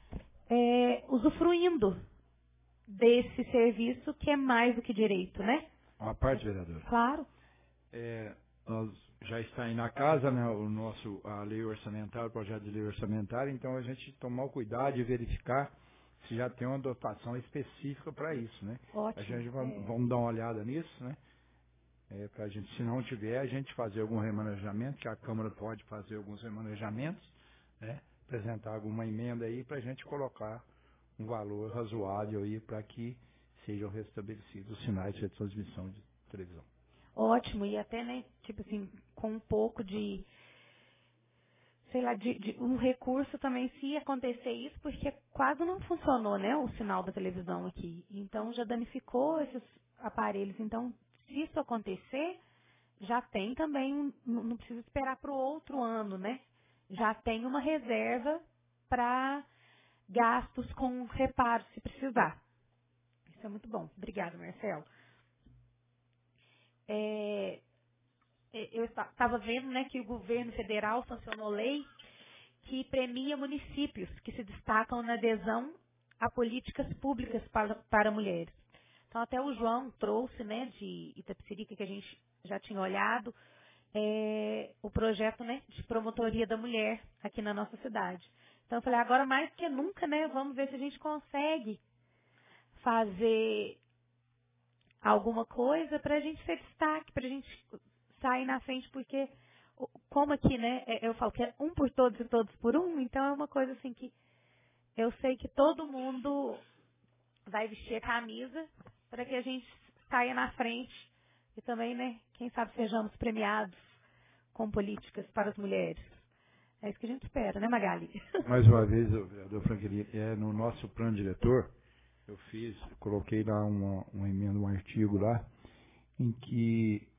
usufruindo desse serviço que é mais do que direito, né? Uma parte, vereadora. Claro. Nós já está aí na casa, né, a lei orçamentária, o projeto de lei orçamentária, então a gente tomar o cuidado de verificar se já tem uma dotação específica para isso, né? Ótimo. A gente vamos dar uma olhada nisso, né? Pra gente, se não tiver, a gente fazer algum remanejamento, que a Câmara pode fazer alguns remanejamentos, né? Apresentar alguma emenda aí para a gente colocar um valor razoável aí para que sejam restabelecidos os sinais de transmissão de televisão. Ótimo, e até, né, tipo assim, com um pouco de, sei lá, de um recurso também, se acontecer isso, porque quase não funcionou, né, o sinal da televisão aqui. Então, já danificou esses aparelhos. Então, se isso acontecer, já tem também, não precisa esperar para o outro ano, né? Já tem uma reserva para gastos com reparo, se precisar. Isso é muito bom. Obrigada, Marcelo. Eu estava vendo, né, que o governo federal sancionou lei que premia municípios que se destacam na adesão a políticas públicas para mulheres. Então, até o João trouxe, né, de Itapecerica, que a gente já tinha olhado, o projeto, né, de promotoria da mulher aqui na nossa cidade. Então, eu falei, agora mais que nunca, né, vamos ver se a gente consegue fazer alguma coisa para a gente ser destaque, para a gente sair na frente, porque, como aqui, né, eu falo que é um por todos e todos por um, então é uma coisa assim que eu sei que todo mundo vai vestir a camisa para que a gente saia na frente e também, né, quem sabe sejamos premiados com políticas para as mulheres. É isso que a gente espera, né, Magali? Mais uma vez, vereador Franquelli, no nosso plano diretor, eu coloquei lá uma emenda, um artigo lá, em que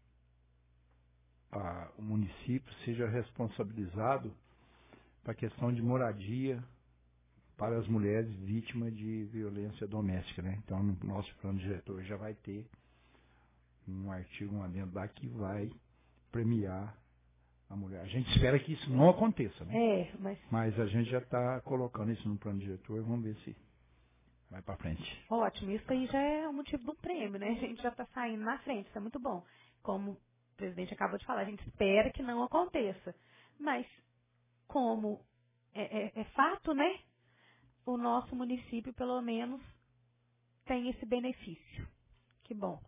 o município seja responsabilizado para a questão de moradia para as mulheres vítimas de violência doméstica, né? Então, no nosso plano diretor já vai ter um artigo, um adendo lá que vai premiar a mulher. A gente espera que isso não aconteça, né? Mas a gente já está colocando isso no plano diretor e vamos ver se vai para frente. Ótimo, isso aí já é o motivo do prêmio, né? A gente já está saindo na frente, isso é muito bom. Como o presidente acabou de falar, a gente espera que não aconteça. Mas, como é fato, né? O nosso município, pelo menos, tem esse benefício. Que bom.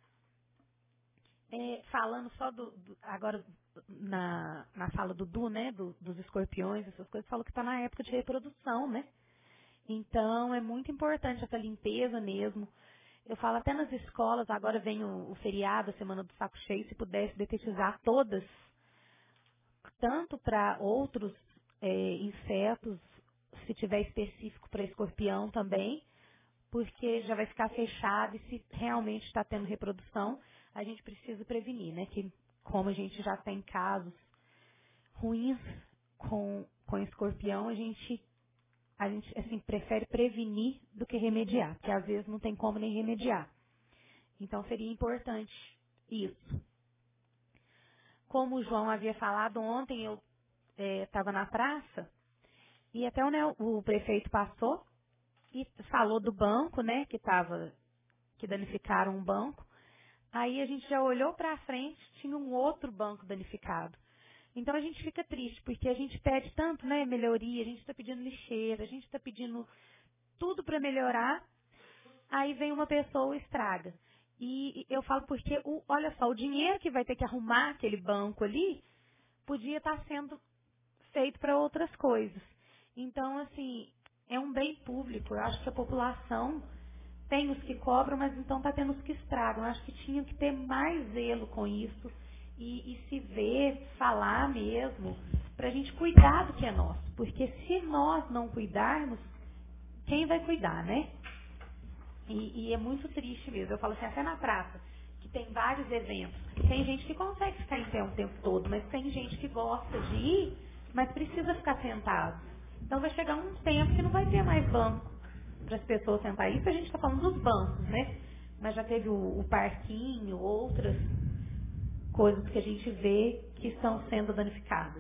Falando só agora na fala do Du, né? Dos escorpiões, essas coisas, falou que está na época de reprodução, né? Então, é muito importante essa limpeza mesmo. Eu falo até nas escolas, agora vem o feriado, a Semana do Saco Cheio, se pudesse detetizar todas, tanto para outros insetos, se tiver específico para escorpião também, porque já vai ficar fechado e se realmente está tendo reprodução, a gente precisa prevenir, né? Que como a gente já tem casos ruins com escorpião, a gente assim, prefere prevenir do que remediar, porque às vezes não tem como nem remediar. Então seria importante isso. Como o João havia falado ontem, eu estava na praça e até o prefeito passou e falou do banco, né, que estava que danificaram um banco. Aí a gente já olhou para frente, tinha um outro banco danificado. Então a gente fica triste, porque a gente pede tanto, né, melhoria, a gente está pedindo lixeira, a gente está pedindo tudo para melhorar, aí vem uma pessoa e estraga. E eu falo porque, olha só, o dinheiro que vai ter que arrumar aquele banco ali, podia estar sendo feito para outras coisas. Então, assim, é um bem público. Eu acho que a população tem os que cobram, mas então está tendo os que estragam. Eu acho que tinha que ter mais zelo com isso e se ver, falar mesmo, para a gente cuidar do que é nosso. Porque se nós não cuidarmos, quem vai cuidar, né? E é muito triste mesmo. Eu falo assim, até na praça, que tem vários eventos. Tem gente que consegue ficar em pé o tempo todo, mas tem gente que gosta de ir, mas precisa ficar sentado. Então vai chegar um tempo que não vai ter mais banco para as pessoas sentar. Isso a gente está falando dos bancos, né? Mas já teve o parquinho, outras coisas que a gente vê que estão sendo danificadas.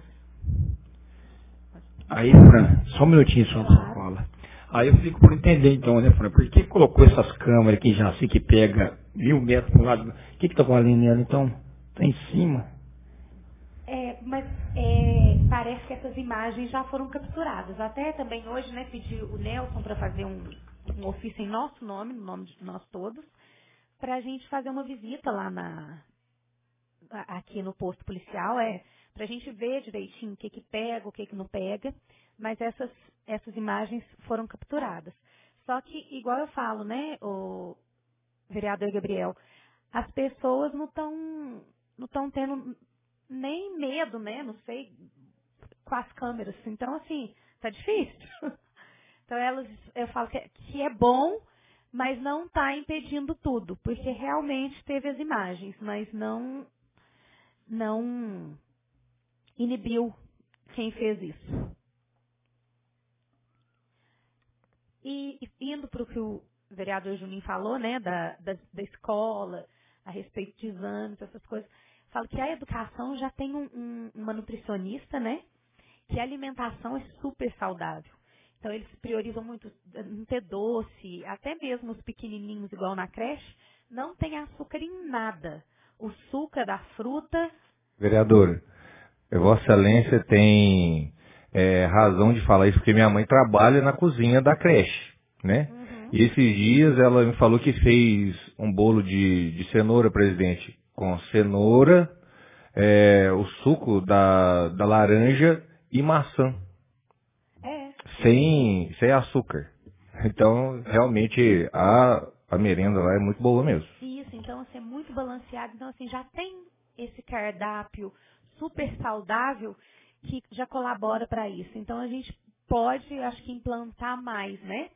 Aí, Fran, só um minutinho só, Claro. fala. Aí eu fico por entender então, né, Fran? Por que colocou essas câmeras aqui já assim que pega 1000 metros para um lado? O que tá com a linha nela então? Tá em cima. Mas parece que essas imagens já foram capturadas. Até também hoje, né, pedi o Nelson para fazer um ofício em nosso nome, no nome de nós todos, para a gente fazer uma visita lá aqui no posto policial, para a gente ver direitinho o que pega, o que não pega, mas essas imagens foram capturadas. Só que, igual eu falo, né, o vereador Gabriel, as pessoas não estão tendo nem medo, né, não sei, com as câmeras. Então, assim, tá difícil. Então, eu falo que é bom, mas não está impedindo tudo, porque realmente teve as imagens, mas não inibiu quem fez isso. E indo para o que o vereador Juninho falou, né, da escola, a respeito de exames, essas coisas, falo que a educação já tem uma nutricionista, né, que a alimentação é super saudável. Então, eles priorizam muito não ter doce, até mesmo os pequenininhos, igual na creche, não tem açúcar em nada. O suco da fruta... Vereador, Vossa Excelência tem razão de falar isso, porque minha mãe trabalha na cozinha da creche, né? Uhum. E esses dias ela me falou que fez um bolo de cenoura, presidente, com cenoura, o suco da laranja e maçã. Sem açúcar. Então, realmente, a merenda lá é muito boa mesmo. Isso, então, assim, é muito balanceado. Então, assim, já tem esse cardápio super saudável que já colabora para isso. Então, a gente pode, acho que, implantar mais, né?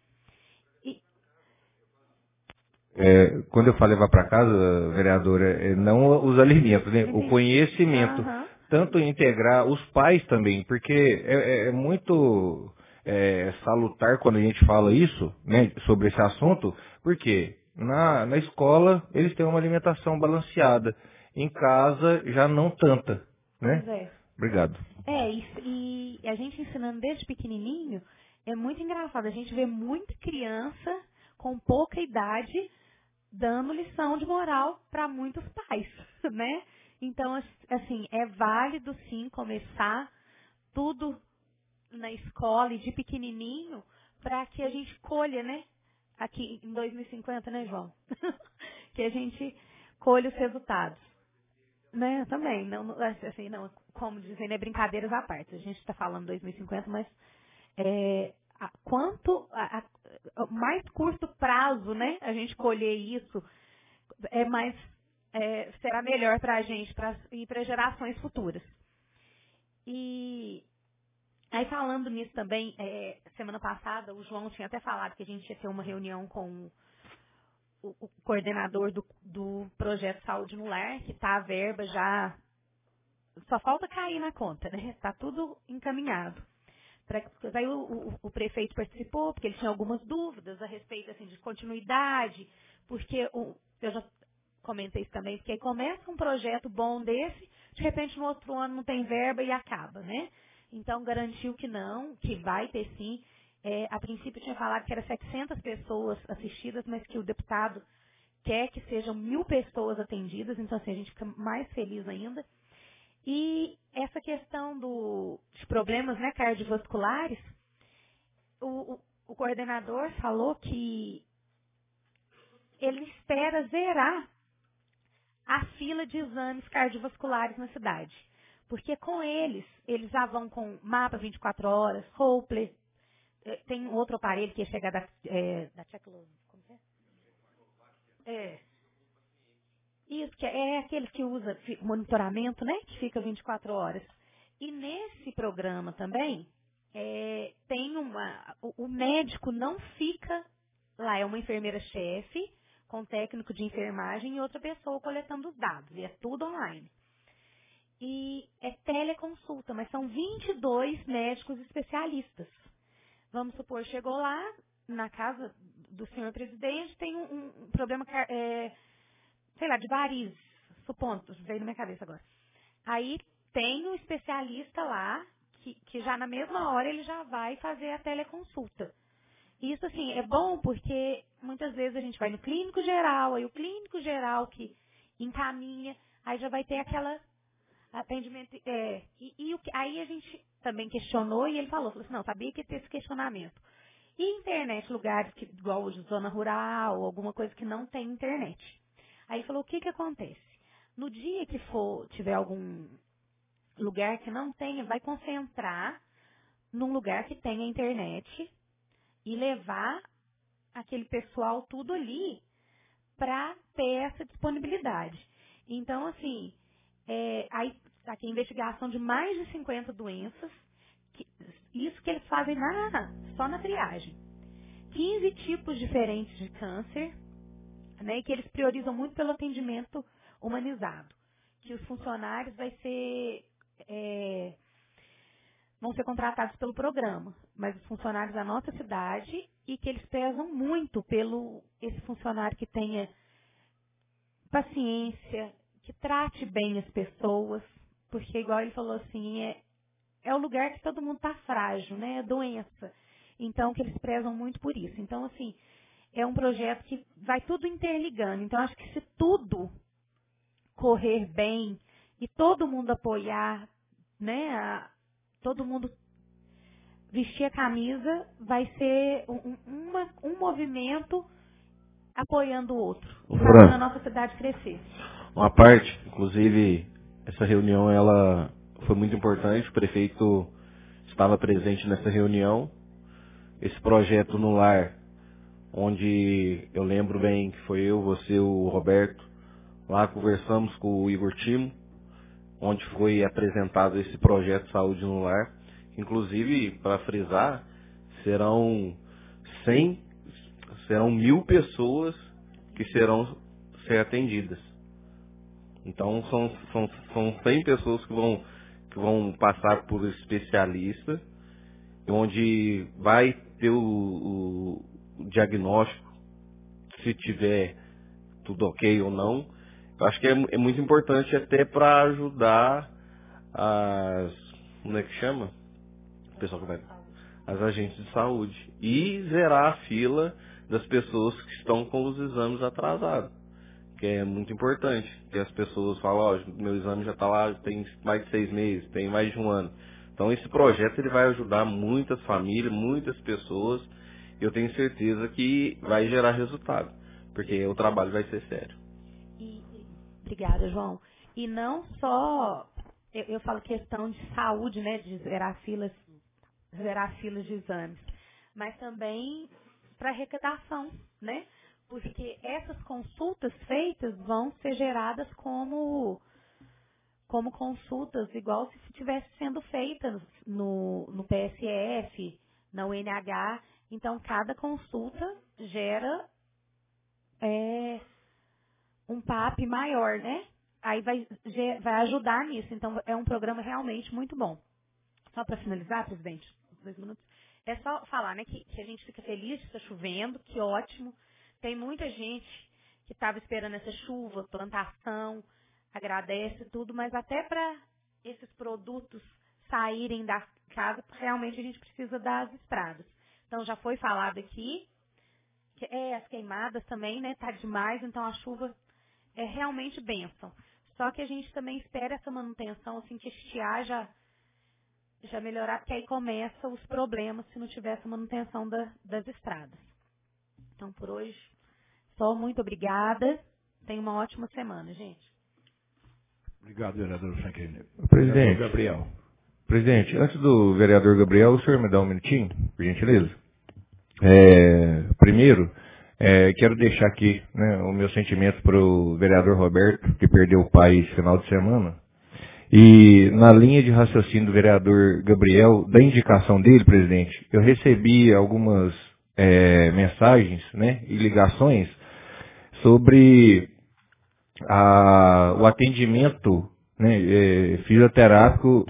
Quando eu falo levar para casa, vereadora, não os alimentos, né? O conhecimento. Uhum. Tanto integrar os pais também, porque é muito salutar quando a gente fala isso, né, sobre esse assunto, porque na escola eles têm uma alimentação balanceada, em casa já não tanta, né? Pois é. Obrigado. E a gente ensinando desde pequenininho, é muito engraçado. A gente vê muita criança com pouca idade dando lição de moral para muitos pais, né? Então, assim, é válido sim começar tudo na escola e de pequenininho para que a gente colha, né? Aqui em 2050, né, João? Que a gente colha os resultados. Né, também, não, assim, não, como dizem, né, brincadeiras à parte. A gente está falando 2050, mas mais curto prazo, né, a gente colher isso, será melhor para a gente e para gerações futuras. E aí, falando nisso também, semana passada, o João tinha até falado que a gente ia ter uma reunião com o coordenador do projeto Saúde no Lar, que está a verba já, só falta cair na conta, né? Está tudo encaminhado. Aí o prefeito participou, porque ele tinha algumas dúvidas a respeito assim, de continuidade, porque eu já comentei isso também, porque aí começa um projeto bom desse, de repente no outro ano não tem verba e acaba, né? Então garantiu que não, que vai ter sim. A princípio tinha falado que era 700 pessoas assistidas, mas que o deputado quer que sejam 1.000 pessoas atendidas, então assim, a gente fica mais feliz ainda. E essa questão dos problemas, né, cardiovasculares, o coordenador falou que ele espera zerar a fila de exames cardiovasculares na cidade. Porque com eles já vão com mapa 24 horas, Holter, tem outro aparelho que ia chegar da Tchecoslováquia. Como que é? Isso, que é aquele que usa monitoramento, né? Que fica 24 horas. E nesse programa também, tem o médico não fica lá, é uma enfermeira-chefe, com técnico de enfermagem e outra pessoa coletando os dados. E é tudo online. E é teleconsulta, mas são 22 médicos especialistas. Vamos supor, chegou lá, na casa do senhor presidente, tem um problema, sei lá, de varizes, supondo, veio na minha cabeça agora. Aí tem um especialista lá, que já na mesma hora ele já vai fazer a teleconsulta. Isso, assim, é bom porque muitas vezes a gente vai no clínico geral, aí o clínico geral que encaminha, aí já vai ter aquela atendimento. Aí a gente também questionou e ele falou assim, não, sabia que ia ter esse questionamento. E internet, lugares que, igual hoje, zona rural, ou alguma coisa que não tem internet. Aí ele falou, o que acontece? No dia que tiver algum lugar que não tenha, vai concentrar num lugar que tenha internet e levar aquele pessoal tudo ali para ter essa disponibilidade. Então, assim, aí aqui a investigação de mais de 50 doenças, isso que eles fazem só na triagem. 15 tipos diferentes de câncer, né, e que eles priorizam muito pelo atendimento humanizado. Que os funcionários vão ser contratados pelo programa, mas os funcionários da nossa cidade, e que eles prezam muito pelo esse funcionário que tenha paciência, que trate bem as pessoas, porque igual ele falou assim, é o lugar que todo mundo está frágil, né? É doença. Então, que eles prezam muito por isso. Então, assim, é um projeto que vai tudo interligando. Então, acho que se tudo correr bem e todo mundo apoiar, né? Todo mundo vestir a camisa, vai ser um movimento apoiando o outro, fazendo a nossa cidade crescer. Uma parte, inclusive, essa reunião ela foi muito importante, o prefeito estava presente nessa reunião. Esse projeto no lar, onde eu lembro bem que foi eu, você, o Roberto, lá conversamos com o Igor Timo, onde foi apresentado esse projeto Saúde no Lar. Inclusive, para frisar, serão 1.000 pessoas que serão ser atendidas. Então, são 100 pessoas que vão passar por especialista, onde vai ter o diagnóstico, se tiver tudo ok ou não. Eu acho que é muito importante até para ajudar como é que chama? O pessoal que vai, as agentes de saúde. E zerar a fila das pessoas que estão com os exames atrasados. Que é muito importante. Que as pessoas falam, meu exame já está lá, tem mais de 6 meses, tem mais de 1 ano. Então esse projeto ele vai ajudar muitas famílias, muitas pessoas. Eu tenho certeza que vai gerar resultado. Porque o trabalho vai ser sério. Obrigada, João. E não só, eu falo questão de saúde, né, de zerar filas de exames, mas também para arrecadação, né? Porque essas consultas feitas vão ser geradas como consultas, igual se estivesse sendo feitas no PSF, na UNH. Então, cada consulta gera um PAP maior, né? Aí vai ajudar nisso. Então, é um programa realmente muito bom. Só para finalizar, presidente, 2 minutos. É só falar, né, que a gente fica feliz que está chovendo, que ótimo. Tem muita gente que estava esperando essa chuva, plantação, agradece tudo, mas até para esses produtos saírem da casa, realmente a gente precisa das estradas. Então, já foi falado aqui as queimadas também, né? Tá demais, então a chuva é realmente bênção. Só que a gente também espera essa manutenção, assim, que estiar já melhorar, porque aí começam os problemas se não tiver essa manutenção das estradas. Então, por hoje, só muito obrigada. Tenha uma ótima semana, gente. Obrigado, vereador Franklin. Presidente. Gabriel. Presidente, antes do vereador Gabriel, o senhor me dá um minutinho, por gentileza? Primeiro, quero deixar aqui, né, o meu sentimento para o vereador Roberto, que perdeu o pai esse final de semana. E na linha de raciocínio do vereador Gabriel, da indicação dele, presidente, eu recebi algumas mensagens, né, e ligações sobre o atendimento, né, fisioterápico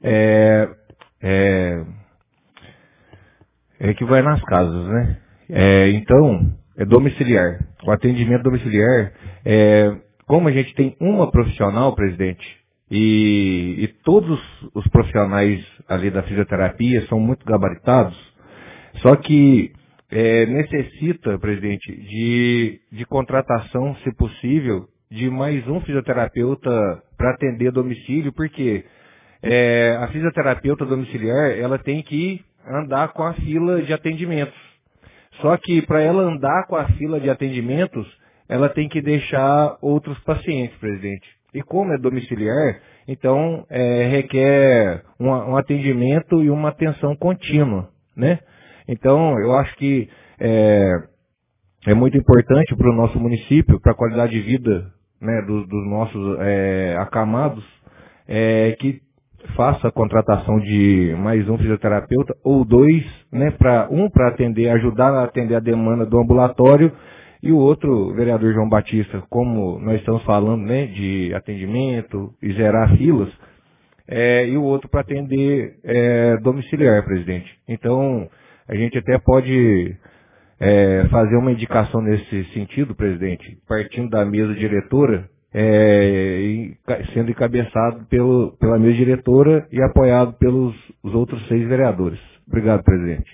que vai nas casas, né? Então, é domiciliar. O atendimento domiciliar, como a gente tem uma profissional, presidente, e todos os profissionais ali da fisioterapia são muito gabaritados, só que necessita, presidente, de contratação, se possível, de mais um fisioterapeuta para atender a domicílio, porque a fisioterapeuta domiciliar, ela tem que andar com a fila de atendimentos. Só que para ela andar com a fila de atendimentos, ela tem que deixar outros pacientes, presidente. E como é domiciliar, então requer um atendimento e uma atenção contínua, né? Então, eu acho que é muito importante para o nosso município, para a qualidade de vida, né, dos nossos acamados, que faça a contratação de mais um fisioterapeuta ou dois, né, para ajudar a atender a demanda do ambulatório, e o outro, vereador João Batista, como nós estamos falando, né, de atendimento e zerar filas, e o outro para atender domiciliar, presidente. Então, a gente até pode fazer uma indicação nesse sentido, presidente, partindo da mesa diretora, sendo encabeçado pela mesa diretora e apoiado pelos os outros 6 vereadores. Obrigado, presidente.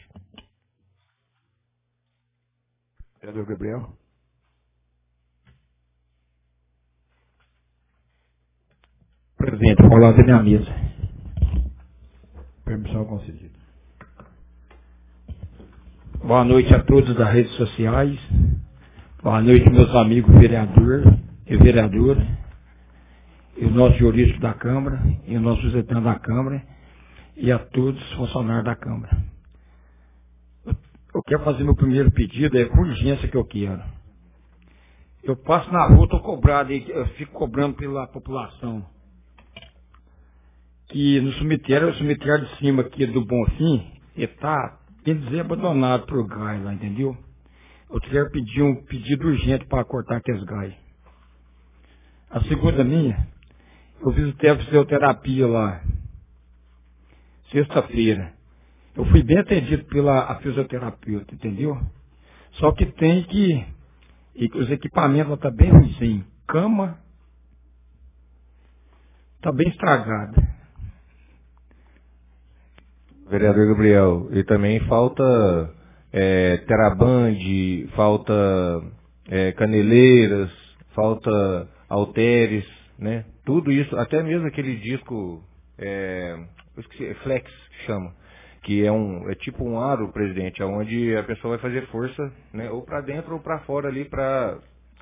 Vereador Gabriel. Presidente, vou falar da minha mesa. Permissão concedida. Boa noite a todos das redes sociais. Boa noite, meus amigos vereadores e vereadoras, e o nosso jurídico da Câmara, e o nosso visitante da Câmara, e a todos os funcionários da Câmara. Eu quero fazer meu primeiro pedido, é com urgência que eu quero. Eu passo na rua, estou cobrado, eu fico cobrando pela população. Que no cemitério, o cemitério de cima aqui do Bonfim, está, quer dizer, abandonado por gás lá, entendeu? Eu quero pedir um pedido urgente para cortar aqueles gás. A segunda minha, eu visitei a fisioterapia lá, sexta-feira. Eu fui bem atendido pela fisioterapeuta, entendeu? Só que tem que, e os equipamentos lá estão bem ruins, cama está bem estragada. Vereador Gabriel, e também falta teraband, falta caneleiras, falta halteres, né? Tudo isso, até mesmo aquele disco, eu esqueci, flex, que chama, que é tipo um aro, presidente, onde a pessoa vai fazer força, né? Ou para dentro ou para fora ali para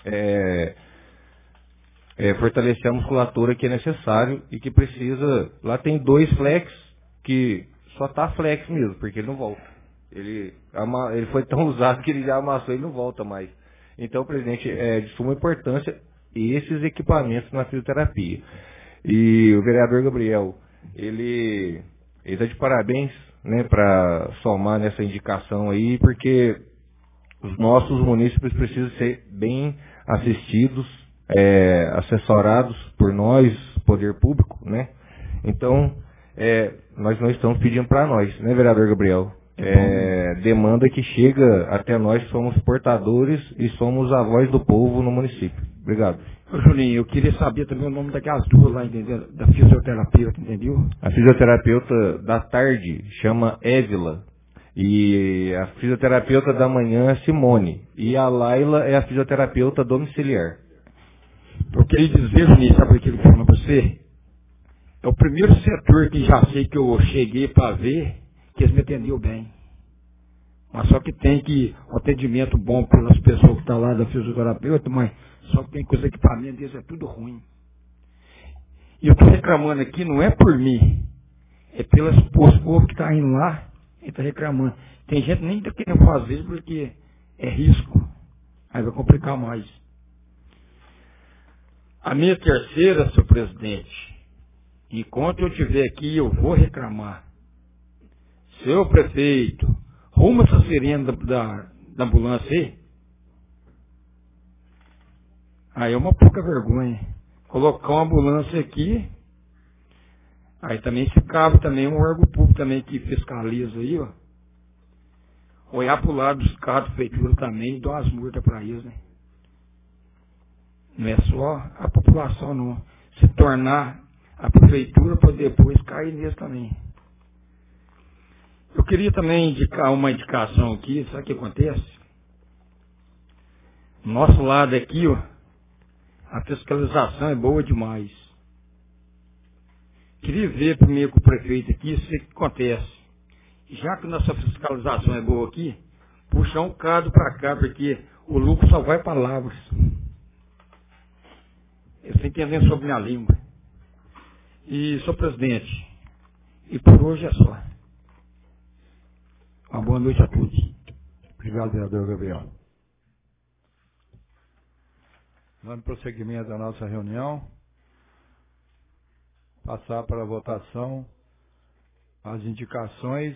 fortalecer a musculatura que é necessário e que precisa. Lá tem 2 flex que só tá flex mesmo, porque ele não volta. Ele foi tão usado que ele já amassou e não volta mais. Então, presidente, é de suma importância esses equipamentos na fisioterapia. E o vereador Gabriel, ele está de parabéns, né, para somar nessa indicação aí, porque os nossos munícipes precisam ser bem assistidos, assessorados por nós, poder público, né? Então, nós não estamos pedindo para nós, né, vereador Gabriel? Demanda que chega até nós, somos portadores e somos a voz do povo no município. Obrigado. Ô, Julinho, eu queria saber também o nome daquelas duas lá, entendeu? Da fisioterapeuta, entendeu? A fisioterapeuta da tarde chama Évila E a fisioterapeuta da manhã é Simone. E a Laila é a fisioterapeuta domiciliar. Eu queria dizer, Juninho, sabe o que eu falo pra você? É o primeiro setor que já sei que eu cheguei para ver que eles me atendiam bem. Mas só que tem que um atendimento bom pelas pessoas que estão lá da fisioterapeuta, mas só que tem que os equipamentos deles é tudo ruim. E eu estou reclamando aqui, não é por mim, é pelos povos que estão indo lá e está reclamando. Tem gente que nem está querendo fazer porque é risco. Aí vai complicar mais. A minha terceira, senhor presidente, enquanto eu estiver aqui, eu vou reclamar. Seu prefeito, rumo essa sirene da ambulância aí. Aí é uma pouca vergonha. Colocar uma ambulância aqui. Aí também se cabe também um órgão público também que fiscaliza aí, ó. Olhar pro lado dos carros da prefeitura também e dar umas multas para eles, né? Não é só a população não. Se tornar a prefeitura para depois cair neles também. Eu queria também indicar uma indicação aqui, sabe o que acontece? Nosso lado aqui, ó, a fiscalização é boa demais. Queria ver primeiro com o prefeito aqui o que acontece. Já que nossa fiscalização é boa aqui, puxar um cado para cá, porque o lucro só vai para Lavras. Eu estou entendendo sobre minha língua. E, senhor presidente, e por hoje é só. Uma boa noite a todos. Obrigado, vereador Gabriel. Dando prosseguimento da nossa reunião, passar para a votação as indicações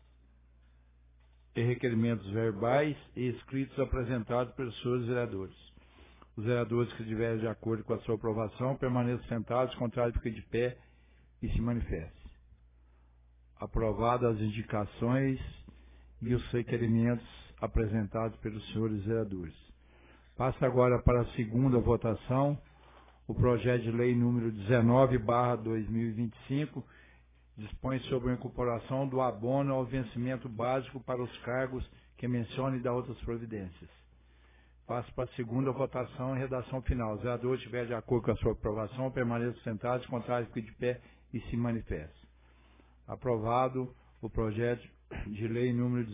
e requerimentos verbais e escritos apresentados pelos senhores vereadores. Os vereadores que estiverem de acordo com a sua aprovação permaneçam sentados, contrário fiquem de pé e se manifestem. Aprovadas as indicações e os requerimentos apresentados pelos senhores vereadores. Passa agora para a segunda votação o projeto de lei número 19/2025, dispõe sobre a incorporação do abono ao vencimento básico para os cargos que mencione e dá outras providências. Passo para a segunda votação e redação final. Os vereadores estiverem de acordo com a sua aprovação, permaneçam sentados, contrário fiquem de pé e se manifestem. Aprovado o projeto de lei número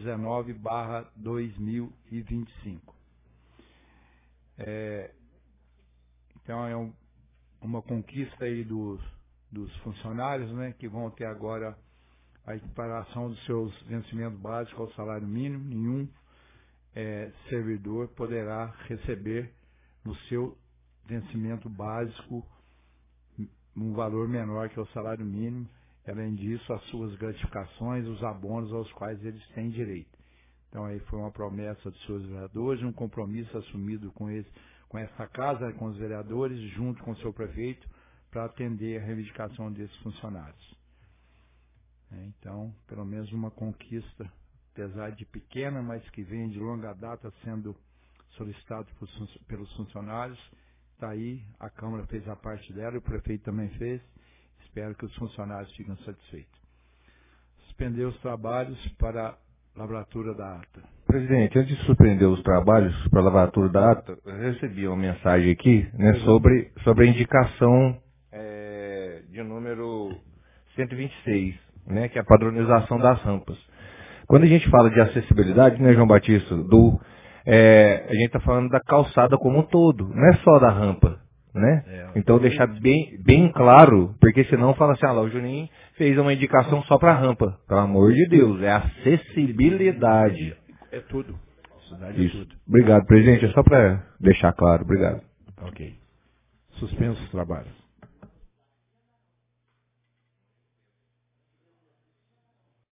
19/2025. Então é uma conquista aí dos funcionários, né, que vão ter agora a equiparação dos seus vencimentos básicos ao salário mínimo. Nenhum servidor poderá receber no seu vencimento básico um valor menor que o salário mínimo. Além disso, as suas gratificações, os abonos aos quais eles têm direito. Então aí foi uma promessa dos seus vereadores, um compromisso assumido com essa casa, com os vereadores, junto com o seu prefeito, para atender a reivindicação desses funcionários. Então, pelo menos uma conquista, apesar de pequena, mas que vem de longa data sendo solicitado pelos funcionários. Está aí, a Câmara fez a parte dela, o prefeito também fez. Espero que os funcionários fiquem satisfeitos. Suspender os trabalhos para a lavratura da ata. Presidente, antes de suspender os trabalhos para a lavratura da ata, eu recebi uma mensagem aqui, né, sobre a indicação de número 126, né, que é a padronização das rampas. Quando a gente fala de acessibilidade, né, João Batista, a gente está falando da calçada como um todo, não é só da rampa. Né? Então deixar bem claro, porque senão fala assim, o Juninho fez uma indicação só para rampa. Pelo amor de Deus, é acessibilidade. É tudo. Isso. É tudo. Obrigado, presidente. É só para deixar claro. Obrigado. Ok. Suspenso os trabalhos.